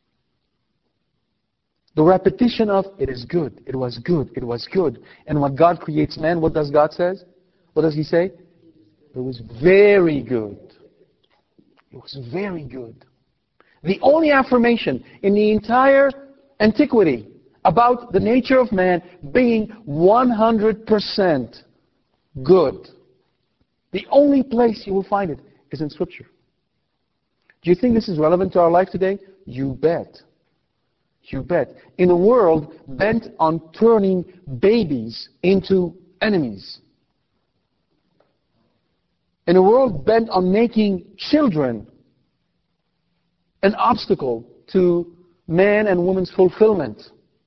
the repetition of, it is good, it was good, it was good. And when God creates man, what does God say? What does He say? It was very good. It was very good. The only affirmation in the entire antiquity about the nature of man being 100% good. The only place you will find it is in Scripture. Do you think this is relevant to our life today? You bet. You bet. In a world bent on turning babies into enemies. In a world bent on making children an obstacle to man and woman's fulfillment,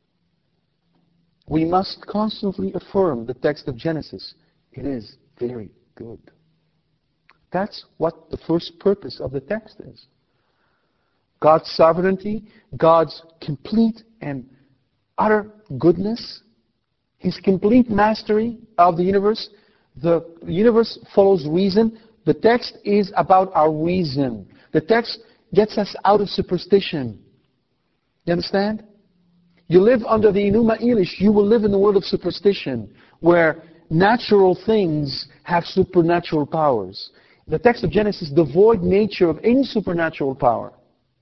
we must constantly affirm the text of Genesis. It is very good. That's what the first purpose of the text is. God's sovereignty, God's complete and utter goodness, His complete mastery of the universe. The universe follows reason. The text is about our reason. The text gets us out of superstition. You understand? You live under the Enuma Elish, you will live in the world of superstition, where natural things have supernatural powers. The text of Genesis, the void nature of any supernatural power.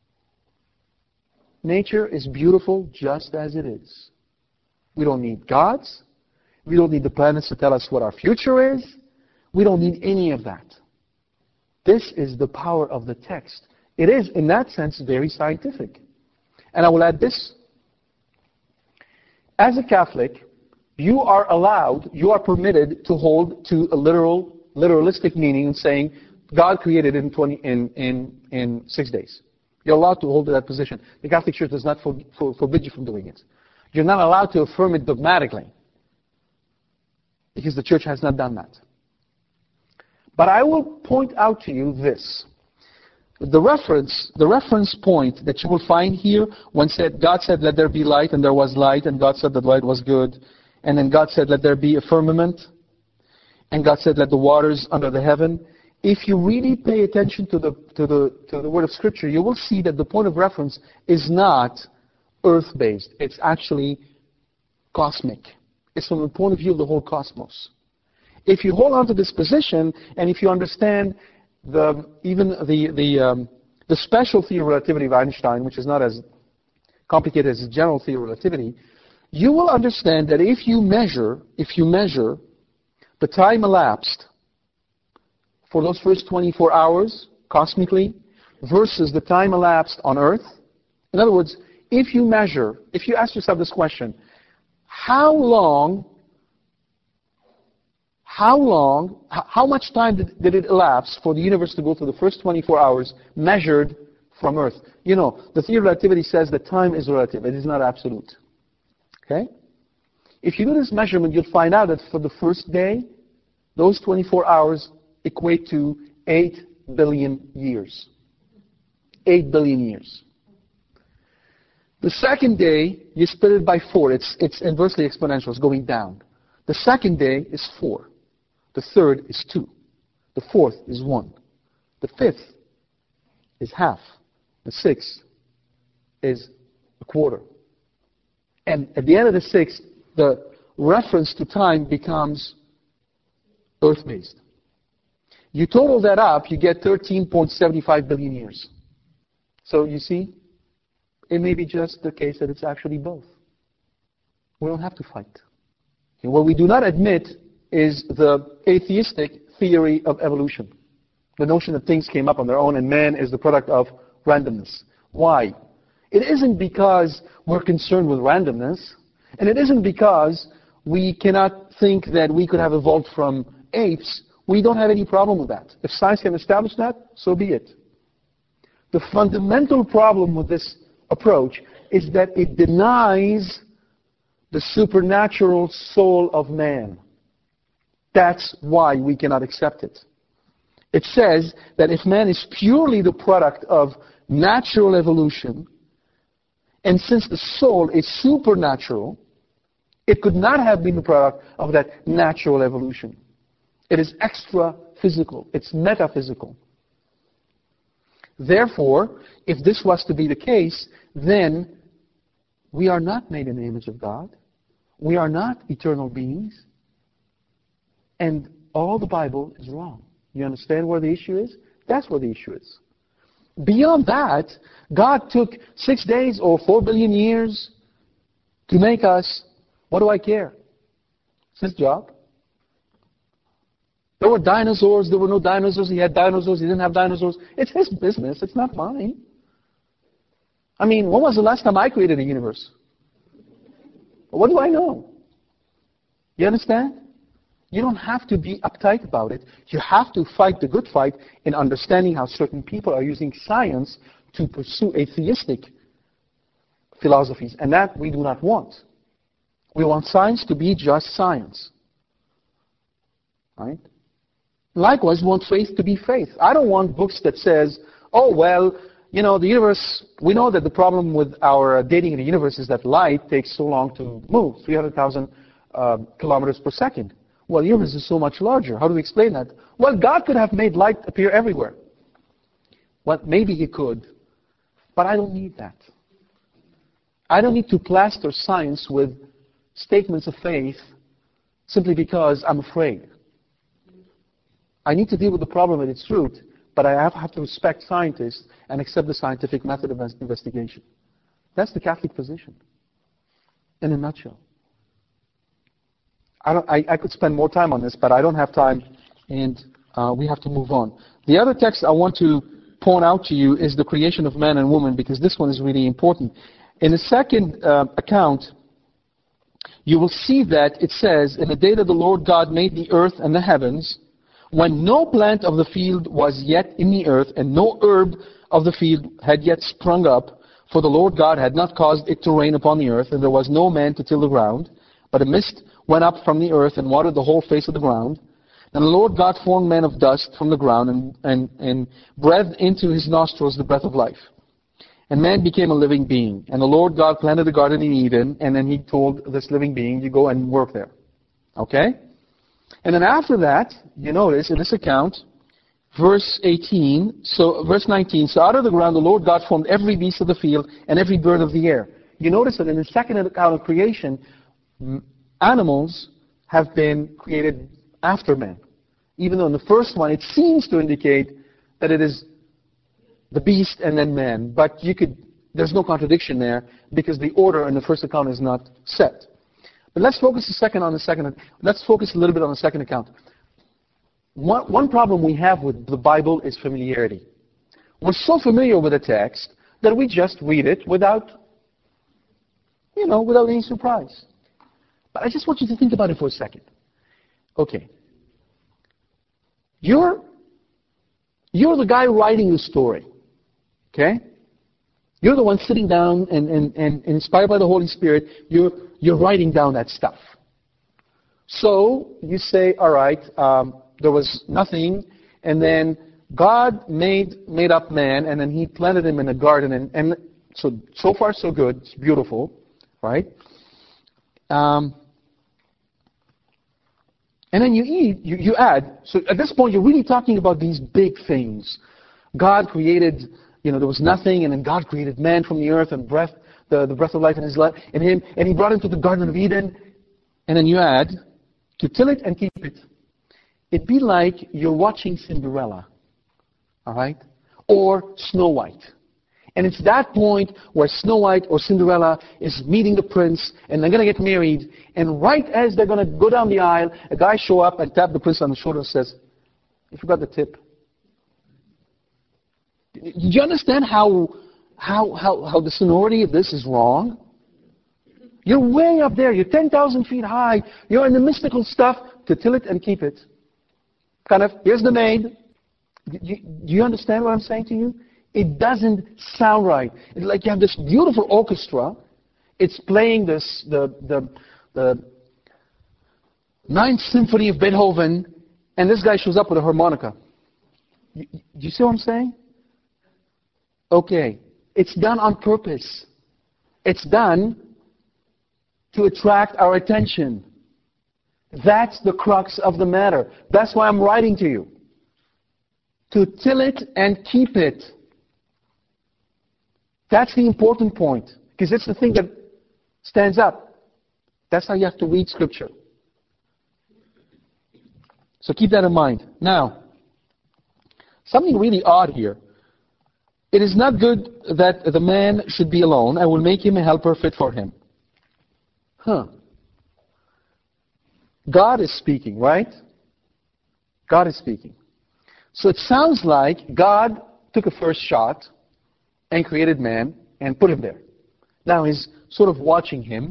Nature is beautiful just as it is. We don't need gods. We don't need the planets to tell us what our future is. We don't need any of that. This is the power of the text. It is, in that sense, very scientific. And I will add this. As a Catholic, you are allowed, you are permitted to hold to a literalistic meaning in saying God created it in 6 days. You're allowed to hold to that position. The Catholic Church does not forbid you from doing it. You're not allowed to affirm it dogmatically, because the Church has not done that. But I will point out to you this. The reference point that you will find here, when God said, let there be light, and there was light, and God said that light was good, and then God said, let there be a firmament, and God said, let the waters under the heaven. If you really pay attention to the word of Scripture, you will see that the point of reference is not earth-based. It's actually cosmic. It's from the point of view of the whole cosmos. If you hold on to this position, and if you understand even the special theory of relativity of Einstein, which is not as complicated as the general theory of relativity, you will understand that if you measure the time elapsed for those first 24 hours cosmically versus the time elapsed on Earth, in other words, if you ask yourself this question, how much time did it elapse for the universe to go through the first 24 hours measured from Earth? You know, the theory of relativity says that time is relative. It is not absolute. Okay? If you do this measurement, you'll find out that for the first day, those 24 hours equate to 8 billion years. 8 billion years. The second day, you split it by 4. It's inversely exponential. It's going down. The second day is 4. The third is 2. The fourth is 1. The fifth is half. The sixth is a quarter. And at the end of the sixth, the reference to time becomes earth-based. You total that up, you get 13.75 billion years. So you see, it may be just the case that it's actually both. We don't have to fight. Okay, what we do not admit is the atheistic theory of evolution. The notion that things came up on their own and man is the product of randomness. Why? It isn't because we're concerned with randomness, and it isn't because we cannot think that we could have evolved from apes. We don't have any problem with that. If science can establish that, so be it. The fundamental problem with this approach is that it denies the supernatural soul of man. That's why we cannot accept it. It says that if man is purely the product of natural evolution, and since the soul is supernatural, it could not have been the product of that natural evolution. It is extra-physical. It's metaphysical. Therefore, if this was to be the case, then we are not made in the image of God. We are not eternal beings. And all the Bible is wrong. You understand where the issue is? That's where the issue is. Beyond that, God took 6 days or 4 billion years to make us. What do I care? It's His job. There were dinosaurs, there were no dinosaurs, He had dinosaurs, He didn't have dinosaurs. It's His business, it's not mine. I mean, when was the last time I created a universe? What do I know? You understand? You don't have to be uptight about it. You have to fight the good fight in understanding how certain people are using science to pursue atheistic philosophies. And that we do not want. We want science to be just science. Right? Likewise, we want faith to be faith. I don't want books that says, oh, well, you know, the universe, we know that the problem with our dating in the universe is that light takes so long to move, 300,000 kilometers per second. Well, the universe is so much larger. How do we explain that? Well, God could have made light appear everywhere. Well, maybe He could, but I don't need that. I don't need to plaster science with statements of faith simply because I'm afraid. I need to deal with the problem at its root, but I have to respect scientists and accept the scientific method of investigation. That's the Catholic position, in a nutshell. I could spend more time on this, but I don't have time, and we have to move on. The other text I want to point out to you is the creation of man and woman, because this one is really important. In the second account, you will see that it says, in the day that the Lord God made the earth and the heavens, when no plant of the field was yet in the earth, and no herb of the field had yet sprung up, for the Lord God had not caused it to rain upon the earth, and there was no man to till the ground, but a mist went up from the earth and watered the whole face of the ground. Then the Lord God formed man of dust from the ground, and breathed into his nostrils the breath of life. And man became a living being. And the Lord God planted a garden in Eden, and then He told this living being, you go and work there. Okay? And then after that, you notice in this account, verse 19, so out of the ground the Lord God formed every beast of the field and every bird of the air. You notice that in the second account of creation, animals have been created after man. Even though in the first one it seems to indicate that it is the beast and then man. But there's no contradiction there because the order in the first account is not set. But let's focus let's focus a little bit on the second account. One problem we have with the Bible is familiarity. We're so familiar with the text that we just read it without any surprise. But I just want you to think about it for a second. Okay. You're the guy writing the story. Okay? You're the one sitting down and inspired by the Holy Spirit, you're writing down that stuff. So you say, all right, there was nothing, and then God made up man, and then He planted him in a garden, and so far so good, it's beautiful, right? And then you add. So at this point, you're really talking about these big things. God created, there was nothing, and then God created man from the earth and breath, the breath of life in him, and He brought him to the Garden of Eden. And then you add, to till it and keep it. It'd be like you're watching Cinderella, all right, or Snow White. And it's that point where Snow White or Cinderella is meeting the prince, and they're going to get married. And right as they're going to go down the aisle, a guy show up and tap the prince on the shoulder and says, "You forgot the tip." Do you understand how the sonority of this is wrong? You're way up there. You're 10,000 feet high. You're in the mystical stuff. To till it and keep it. Kind of, here's the maid. Do you understand what I'm saying to you? It doesn't sound right. It's like you have this beautiful orchestra. It's playing the Ninth Symphony of Beethoven, and this guy shows up with a harmonica. Do you see what I'm saying? Okay. It's done on purpose. It's done to attract our attention. That's the crux of the matter. That's why I'm writing to you. To till it and keep it. That's the important point. Because it's the thing that stands up. That's how you have to read Scripture. So keep that in mind. Now, something really odd here. It is not good that the man should be alone. I will make him a helper fit for him. God is speaking, right? God is speaking. So it sounds like God took a first shot and created man and put him there. Now he's sort of watching him.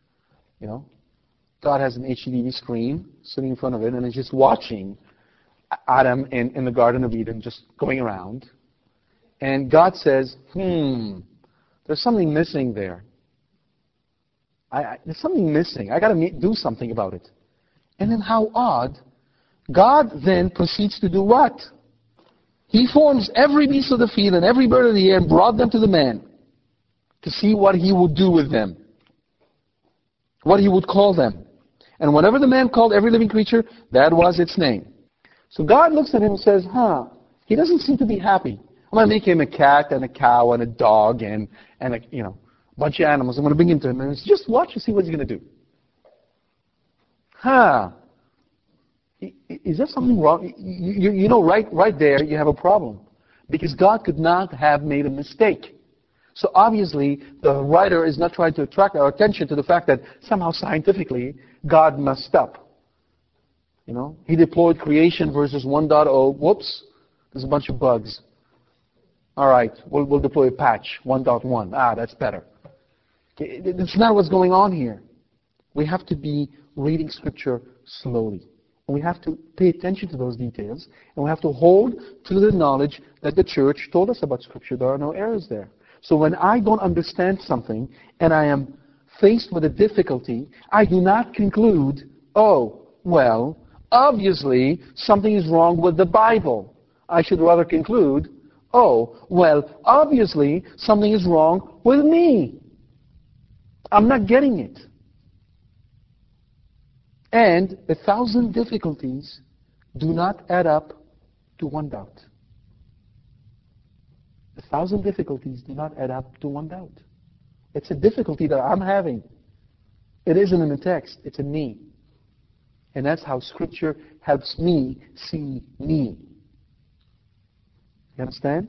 God has an HDTV screen sitting in front of it, and he's just watching Adam in the Garden of Eden, just going around. And God says, there's something missing there. There's something missing. I got to do something about it. And then how odd, God then proceeds to do what? He forms every beast of the field and every bird of the air and brought them to the man to see what he would do with them, what he would call them. And whatever the man called every living creature, that was its name. So God looks at him and says, he doesn't seem to be happy. I'm going to make him a cat and a cow and a dog and a bunch of animals. I'm going to bring him to him and just watch and see what he's going to do. Is there something wrong? Right there you have a problem. Because God could not have made a mistake. So obviously the writer is not trying to attract our attention to the fact that somehow scientifically God messed up. He deployed creation versus 1.0. Whoops, there's a bunch of bugs. All right, we'll deploy a patch, 1.1. That's better. It's not what's going on here. We have to be reading Scripture slowly. And we have to pay attention to those details. And we have to hold to the knowledge that the church told us about Scripture. There are no errors there. So when I don't understand something and I am faced with a difficulty, I do not conclude, obviously something is wrong with the Bible. I should rather conclude, obviously something is wrong with me. I'm not getting it. And 1,000 difficulties do not add up to one doubt. 1,000 difficulties do not add up to one doubt. It's a difficulty that I'm having. It isn't in the text, it's in me. And that's how Scripture helps me see me. You understand?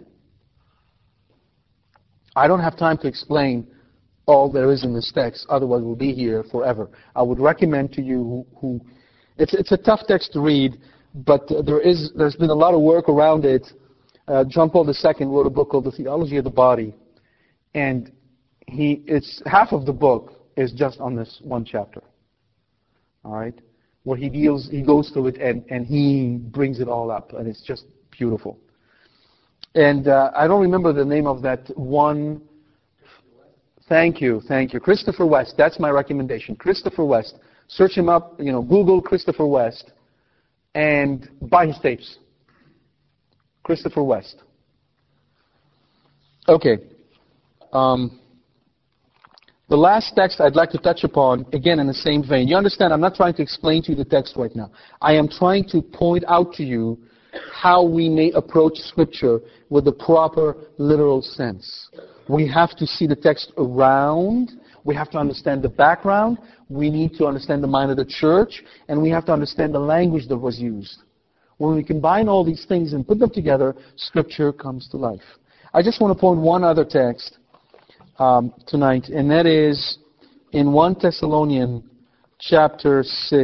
I don't have time to explain all there is in this text, otherwise we'll be here forever. I would recommend to you who it's a tough text to read, but there's been a lot of work around it. John Paul II wrote a book called The Theology of the Body, and it's half of the book is just on this one chapter. All right, where he goes through it and he brings it all up, and it's just beautiful. And I don't remember the name of that one. Thank you. Christopher West. That's my recommendation. Christopher West. Search him up. Google Christopher West, and buy his tapes. Christopher West. Okay. The last text I'd like to touch upon, again in the same vein. You understand, I'm not trying to explain to you the text right now. I am trying to point out to you how we may approach Scripture with the proper literal sense. We have to see the text around. We have to understand the background. We need to understand the mind of the church. And we have to understand the language that was used. When we combine all these things and put them together, Scripture comes to life. I just want to point one other text tonight, and that is in 1 Thessalonians chapter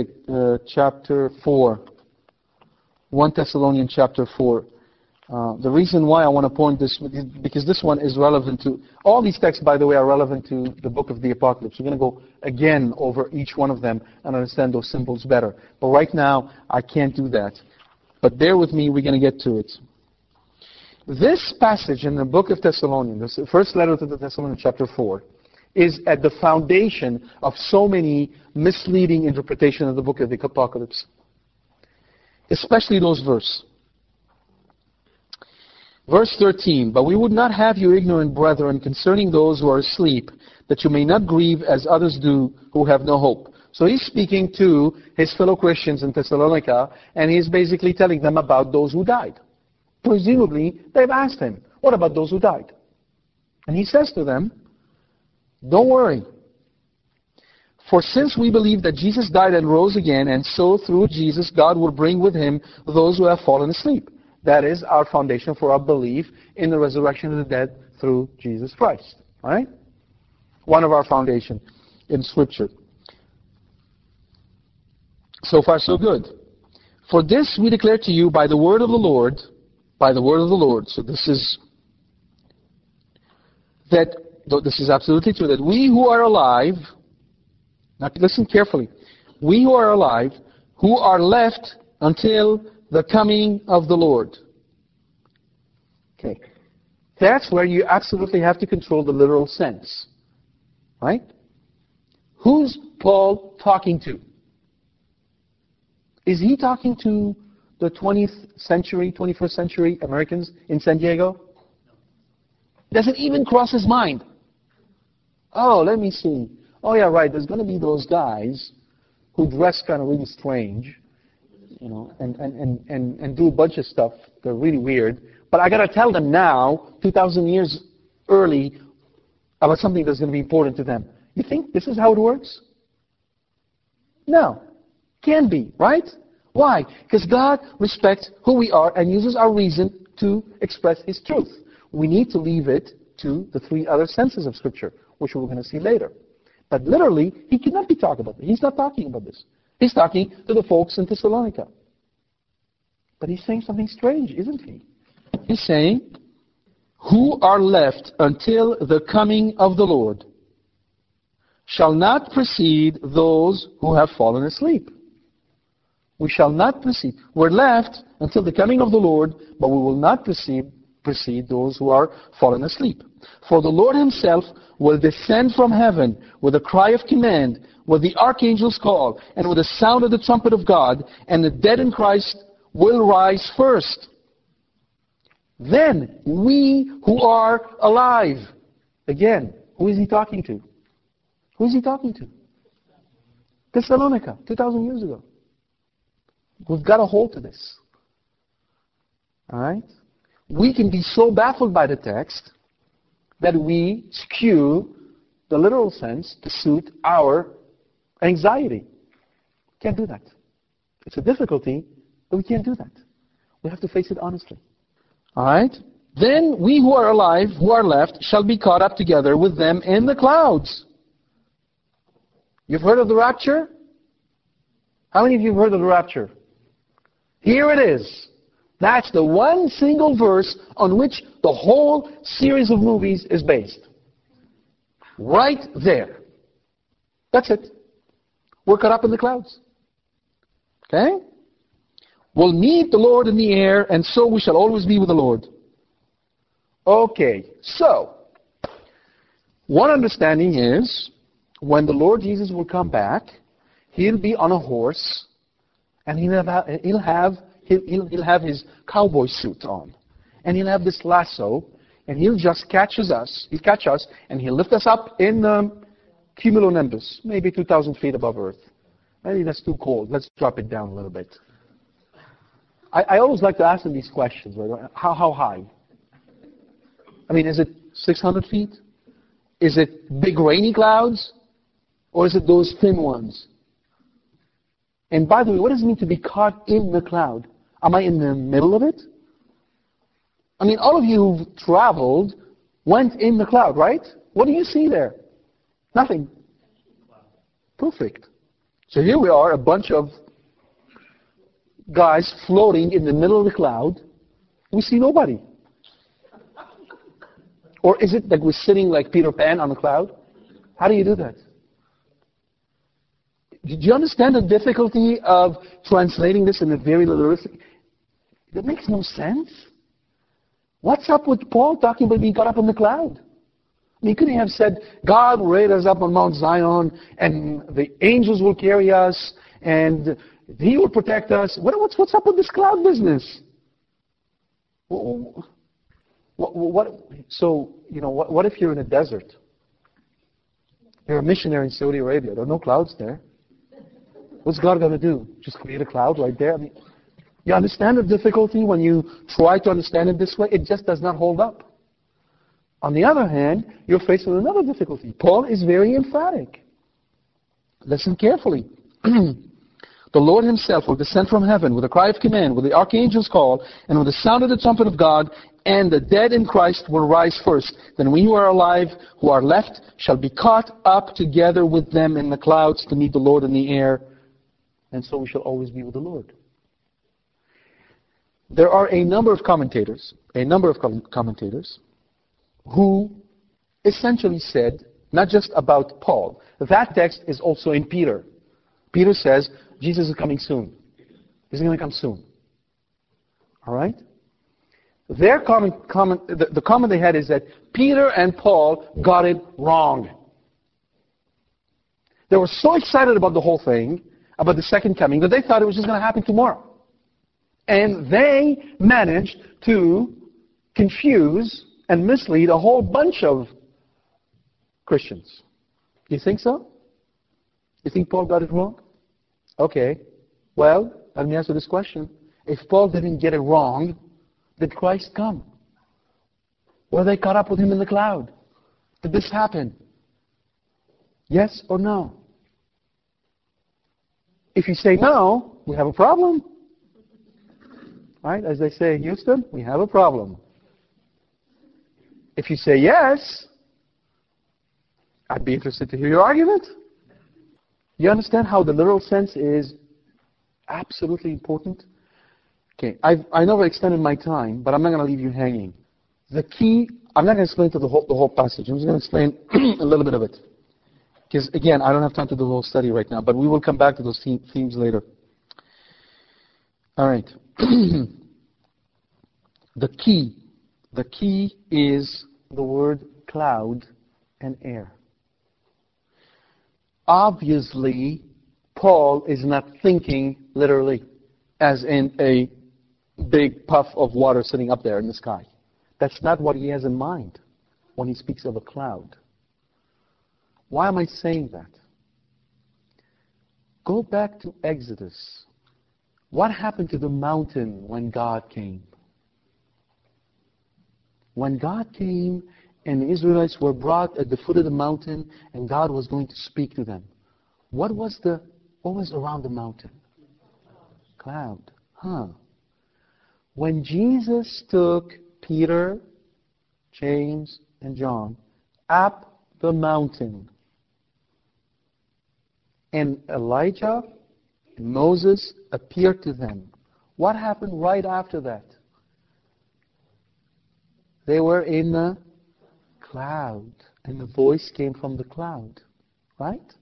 4. 1 Thessalonians chapter 4. The reason why I want to point this is because this one is relevant to, all these texts, by the way, are relevant to the book of the Apocalypse. We're going to go again over each one of them and understand those symbols better. But right now, I can't do that. But bear with me, we're going to get to it. This passage in the book of Thessalonians, the first letter to the Thessalonians, chapter 4, is at the foundation of so many misleading interpretations of the book of the Apocalypse. Especially those verses. Verse 13, "But we would not have you ignorant, brethren, concerning those who are asleep, that you may not grieve as others do who have no hope." So he's speaking to his fellow Christians in Thessalonica, and he's basically telling them about those who died. Presumably, they've asked him, what about those who died? And he says to them, don't worry. For since we believe that Jesus died and rose again, and so through Jesus God will bring with him those who have fallen asleep. That is our foundation for our belief in the resurrection of the dead through Jesus Christ. All right? One of our foundations in Scripture. So far, so good. For this we declare to you by the word of the Lord, by the word of the Lord. So this is absolutely true, that we who are alive, now listen carefully, we who are alive, who are left until the coming of the Lord. Okay. That's where you absolutely have to control the literal sense. Right? Who's Paul talking to? Is he talking to the 20th century, 21st century Americans in San Diego? Doesn't even cross his mind. Oh, let me see. Oh, yeah, right. There's going to be those guys who dress kind of really strange, you know, and do a bunch of stuff. They're really weird. But I got to tell them now, 2,000 years early, about something that's going to be important to them. You think this is how it works? No. Can be, right? Why? Because God respects who we are and uses our reason to express His truth. We need to leave it to the three other senses of Scripture, which we're going to see later. But literally, He cannot be talking about this. He's not talking about this. He's talking to the folks in Thessalonica. But He's saying something strange, isn't He? He's saying, who are left until the coming of the Lord shall not precede those who have fallen asleep. We shall not precede. We're left until the coming of the Lord, but we will not precede those who are fallen asleep. For the Lord Himself will descend from heaven with a cry of command, with the archangel's call, and with the sound of the trumpet of God, and the dead in Christ will rise first. Then we who are alive. Again, who is He talking to? Who is He talking to? Thessalonica, 2,000 years ago. We've got a hold to this. All right? We can be so baffled by the text that we skew the literal sense to suit our anxiety. Can't do that. It's a difficulty, but we can't do that. We have to face it honestly. All right? Then we who are alive, who are left, shall be caught up together with them in the clouds. You've heard of the rapture? How many of you have heard of the rapture? Here it is. That's the one single verse on which the whole series of movies is based. Right there. That's it. We're caught up in the clouds. Okay? We'll meet the Lord in the air, and so we shall always be with the Lord. Okay, so, one understanding is, when the Lord Jesus will come back, He'll be on a horse, and he'll have his cowboy suit on. And He'll have this lasso, and He'll just catch us, and He'll lift us up in cumulonimbus, maybe 2,000 feet above Earth. Maybe that's too cold. Let's drop it down a little bit. I always like to ask them these questions. Right? How high? I mean, is it 600 feet? Is it big rainy clouds? Or is it those thin ones? And by the way, what does it mean to be caught in the cloud? Am I in the middle of it? I mean, all of you who've traveled went in the cloud, right? What do you see there? Nothing. Perfect. So here we are, a bunch of guys floating in the middle of the cloud. We see nobody. Or is it like we're sitting like Peter Pan on the cloud? How do you do that? Did you understand the difficulty of translating this in a very literalistic? That makes no sense. What's up with Paul talking about being caught up in the cloud? I mean, couldn't he have said, God will raise us up on Mount Zion, and the angels will carry us, and He will protect us? What's up with this cloud business? What if you're in a desert? You're a missionary in Saudi Arabia. There are no clouds there. What's God going to do? Just create a cloud right there? I mean, you understand the difficulty when you try to understand it this way? It just does not hold up. On the other hand, you're faced with another difficulty. Paul is very emphatic. Listen carefully. The Lord Himself will descend from heaven with a cry of command, with the archangel's call, and with the sound of the trumpet of God, and the dead in Christ will rise first. Then we who are alive, who are left, shall be caught up together with them in the clouds to meet the Lord in the air, and so we shall always be with the Lord. There are a number of commentators, who essentially said, not just about Paul, that text is also in Peter. Peter says, Jesus is coming soon. He's going to come soon. All right? Their the comment they had is that Peter and Paul got it wrong. They were so excited about the whole thing, about the second coming, that they thought it was just going to happen tomorrow. And they managed to confuse and mislead a whole bunch of Christians. You think so? You think Paul got it wrong? Okay. Well, let me answer this question. If Paul didn't get it wrong, did Christ come? Were they caught up with Him in the cloud? Did this happen? Yes or no? If you say no, we have a problem. Right? As they say in Houston, we have a problem. If you say yes, I'd be interested to hear your argument. You understand how the literal sense is absolutely important? Okay, I know I extended my time, but I'm not going to leave you hanging. The key, I'm not going to explain the whole passage. I'm just going to explain a little bit of it. Because, again, I don't have time to do the whole study right now, but we will come back to those themes later. All right. The key is the word cloud and air. Obviously, Paul is not thinking literally as in a big puff of water sitting up there in the sky. That's not what he has in mind when he speaks of a cloud. Why am I saying that? Go back to Exodus. What happened to the mountain when God came? When God came and the Israelites were brought at the foot of the mountain and God was going to speak to them, what was around the mountain? Cloud. When Jesus took Peter, James, and John up the mountain, and Elijah and Moses appeared to them, what happened right after that? They were in the cloud, and the voice came from the cloud. Right?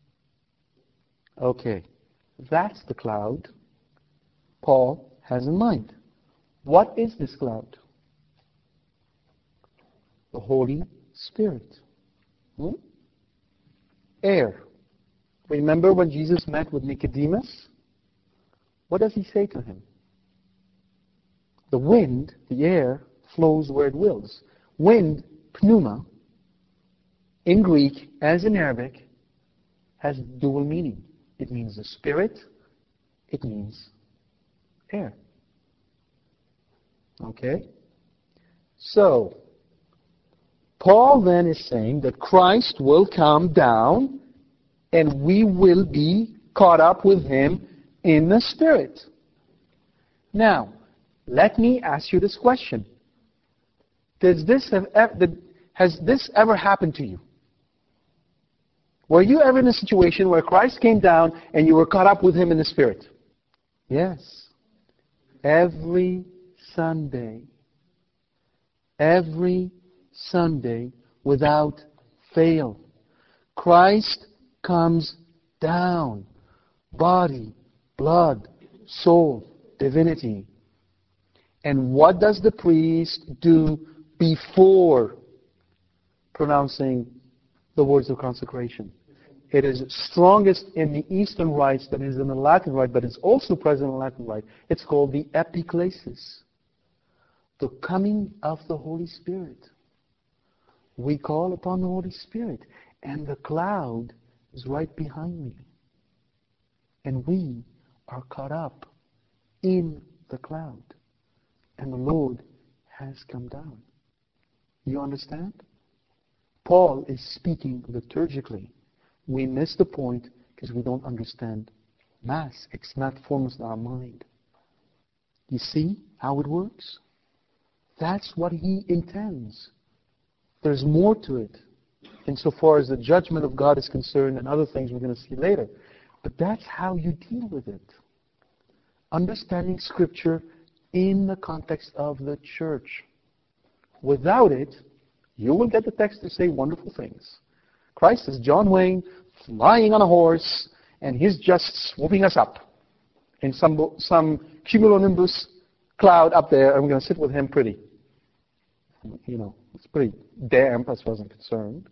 Okay. That's the cloud Paul has in mind. What is this cloud? The Holy Spirit. Air. Remember when Jesus met with Nicodemus? What does he say to him? The wind, the air, flows where it wills. Wind, pneuma, in Greek as in Arabic, has dual meaning. It means the spirit, it means air. Okay? So, Paul then is saying that Christ will come down and we will be caught up with him in the Spirit. Now, let me ask you this question. Has this ever happened to you? Were you ever in a situation where Christ came down and you were caught up with him in the Spirit? Yes. Every Sunday. Every Sunday without fail. Christ comes down. Body, blood, soul, divinity. And what does the priest do before pronouncing the words of consecration? It is strongest in the Eastern rites than it is in the Latin rite, but it's also present in the Latin rite. It's called the epiclesis, the coming of the Holy Spirit. We call upon the Holy Spirit, and the cloud is right behind me. And we are caught up in the cloud. And the Lord has come down. You understand? Paul is speaking liturgically. We miss the point because we don't understand Mass. It's not foremost in our mind. You see how it works? That's what he intends. There's more to it insofar as the judgment of God is concerned and other things we're going to see later. But that's how you deal with it. Understanding Scripture in the context of the church. Without it, you will get the text to say wonderful things. Christ is John Wayne flying on a horse, and he's just swooping us up in some cumulonimbus cloud up there, and we're going to sit with him pretty. You know, it's pretty damp as far as I'm concerned.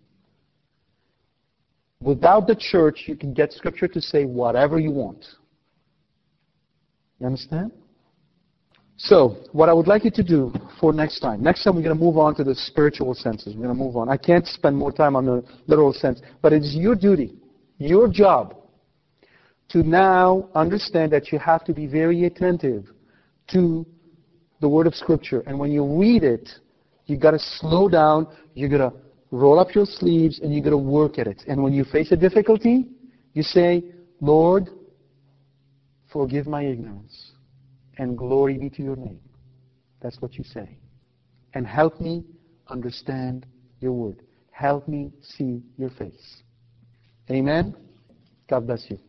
Without the church, you can get Scripture to say whatever you want. You understand? So, what I would like you to do for next time we're going to move on to the spiritual senses. We're going to move on. I can't spend more time on the literal sense, but it is your duty, your job, to now understand that you have to be very attentive to the Word of Scripture. And when you read it, you got to slow down, you got to roll up your sleeves, and you got to work at it. And when you face a difficulty, you say, Lord, forgive my ignorance, and glory be to your name. That's what you say. And help me understand your word. Help me see your face. Amen? God bless you.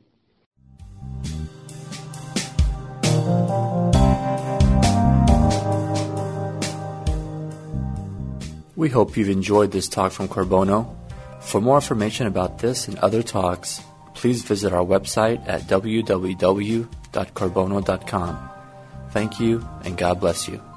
We hope you've enjoyed this talk from Corbono. For more information about this and other talks, please visit our website at www.corbono.com. Thank you, and God bless you.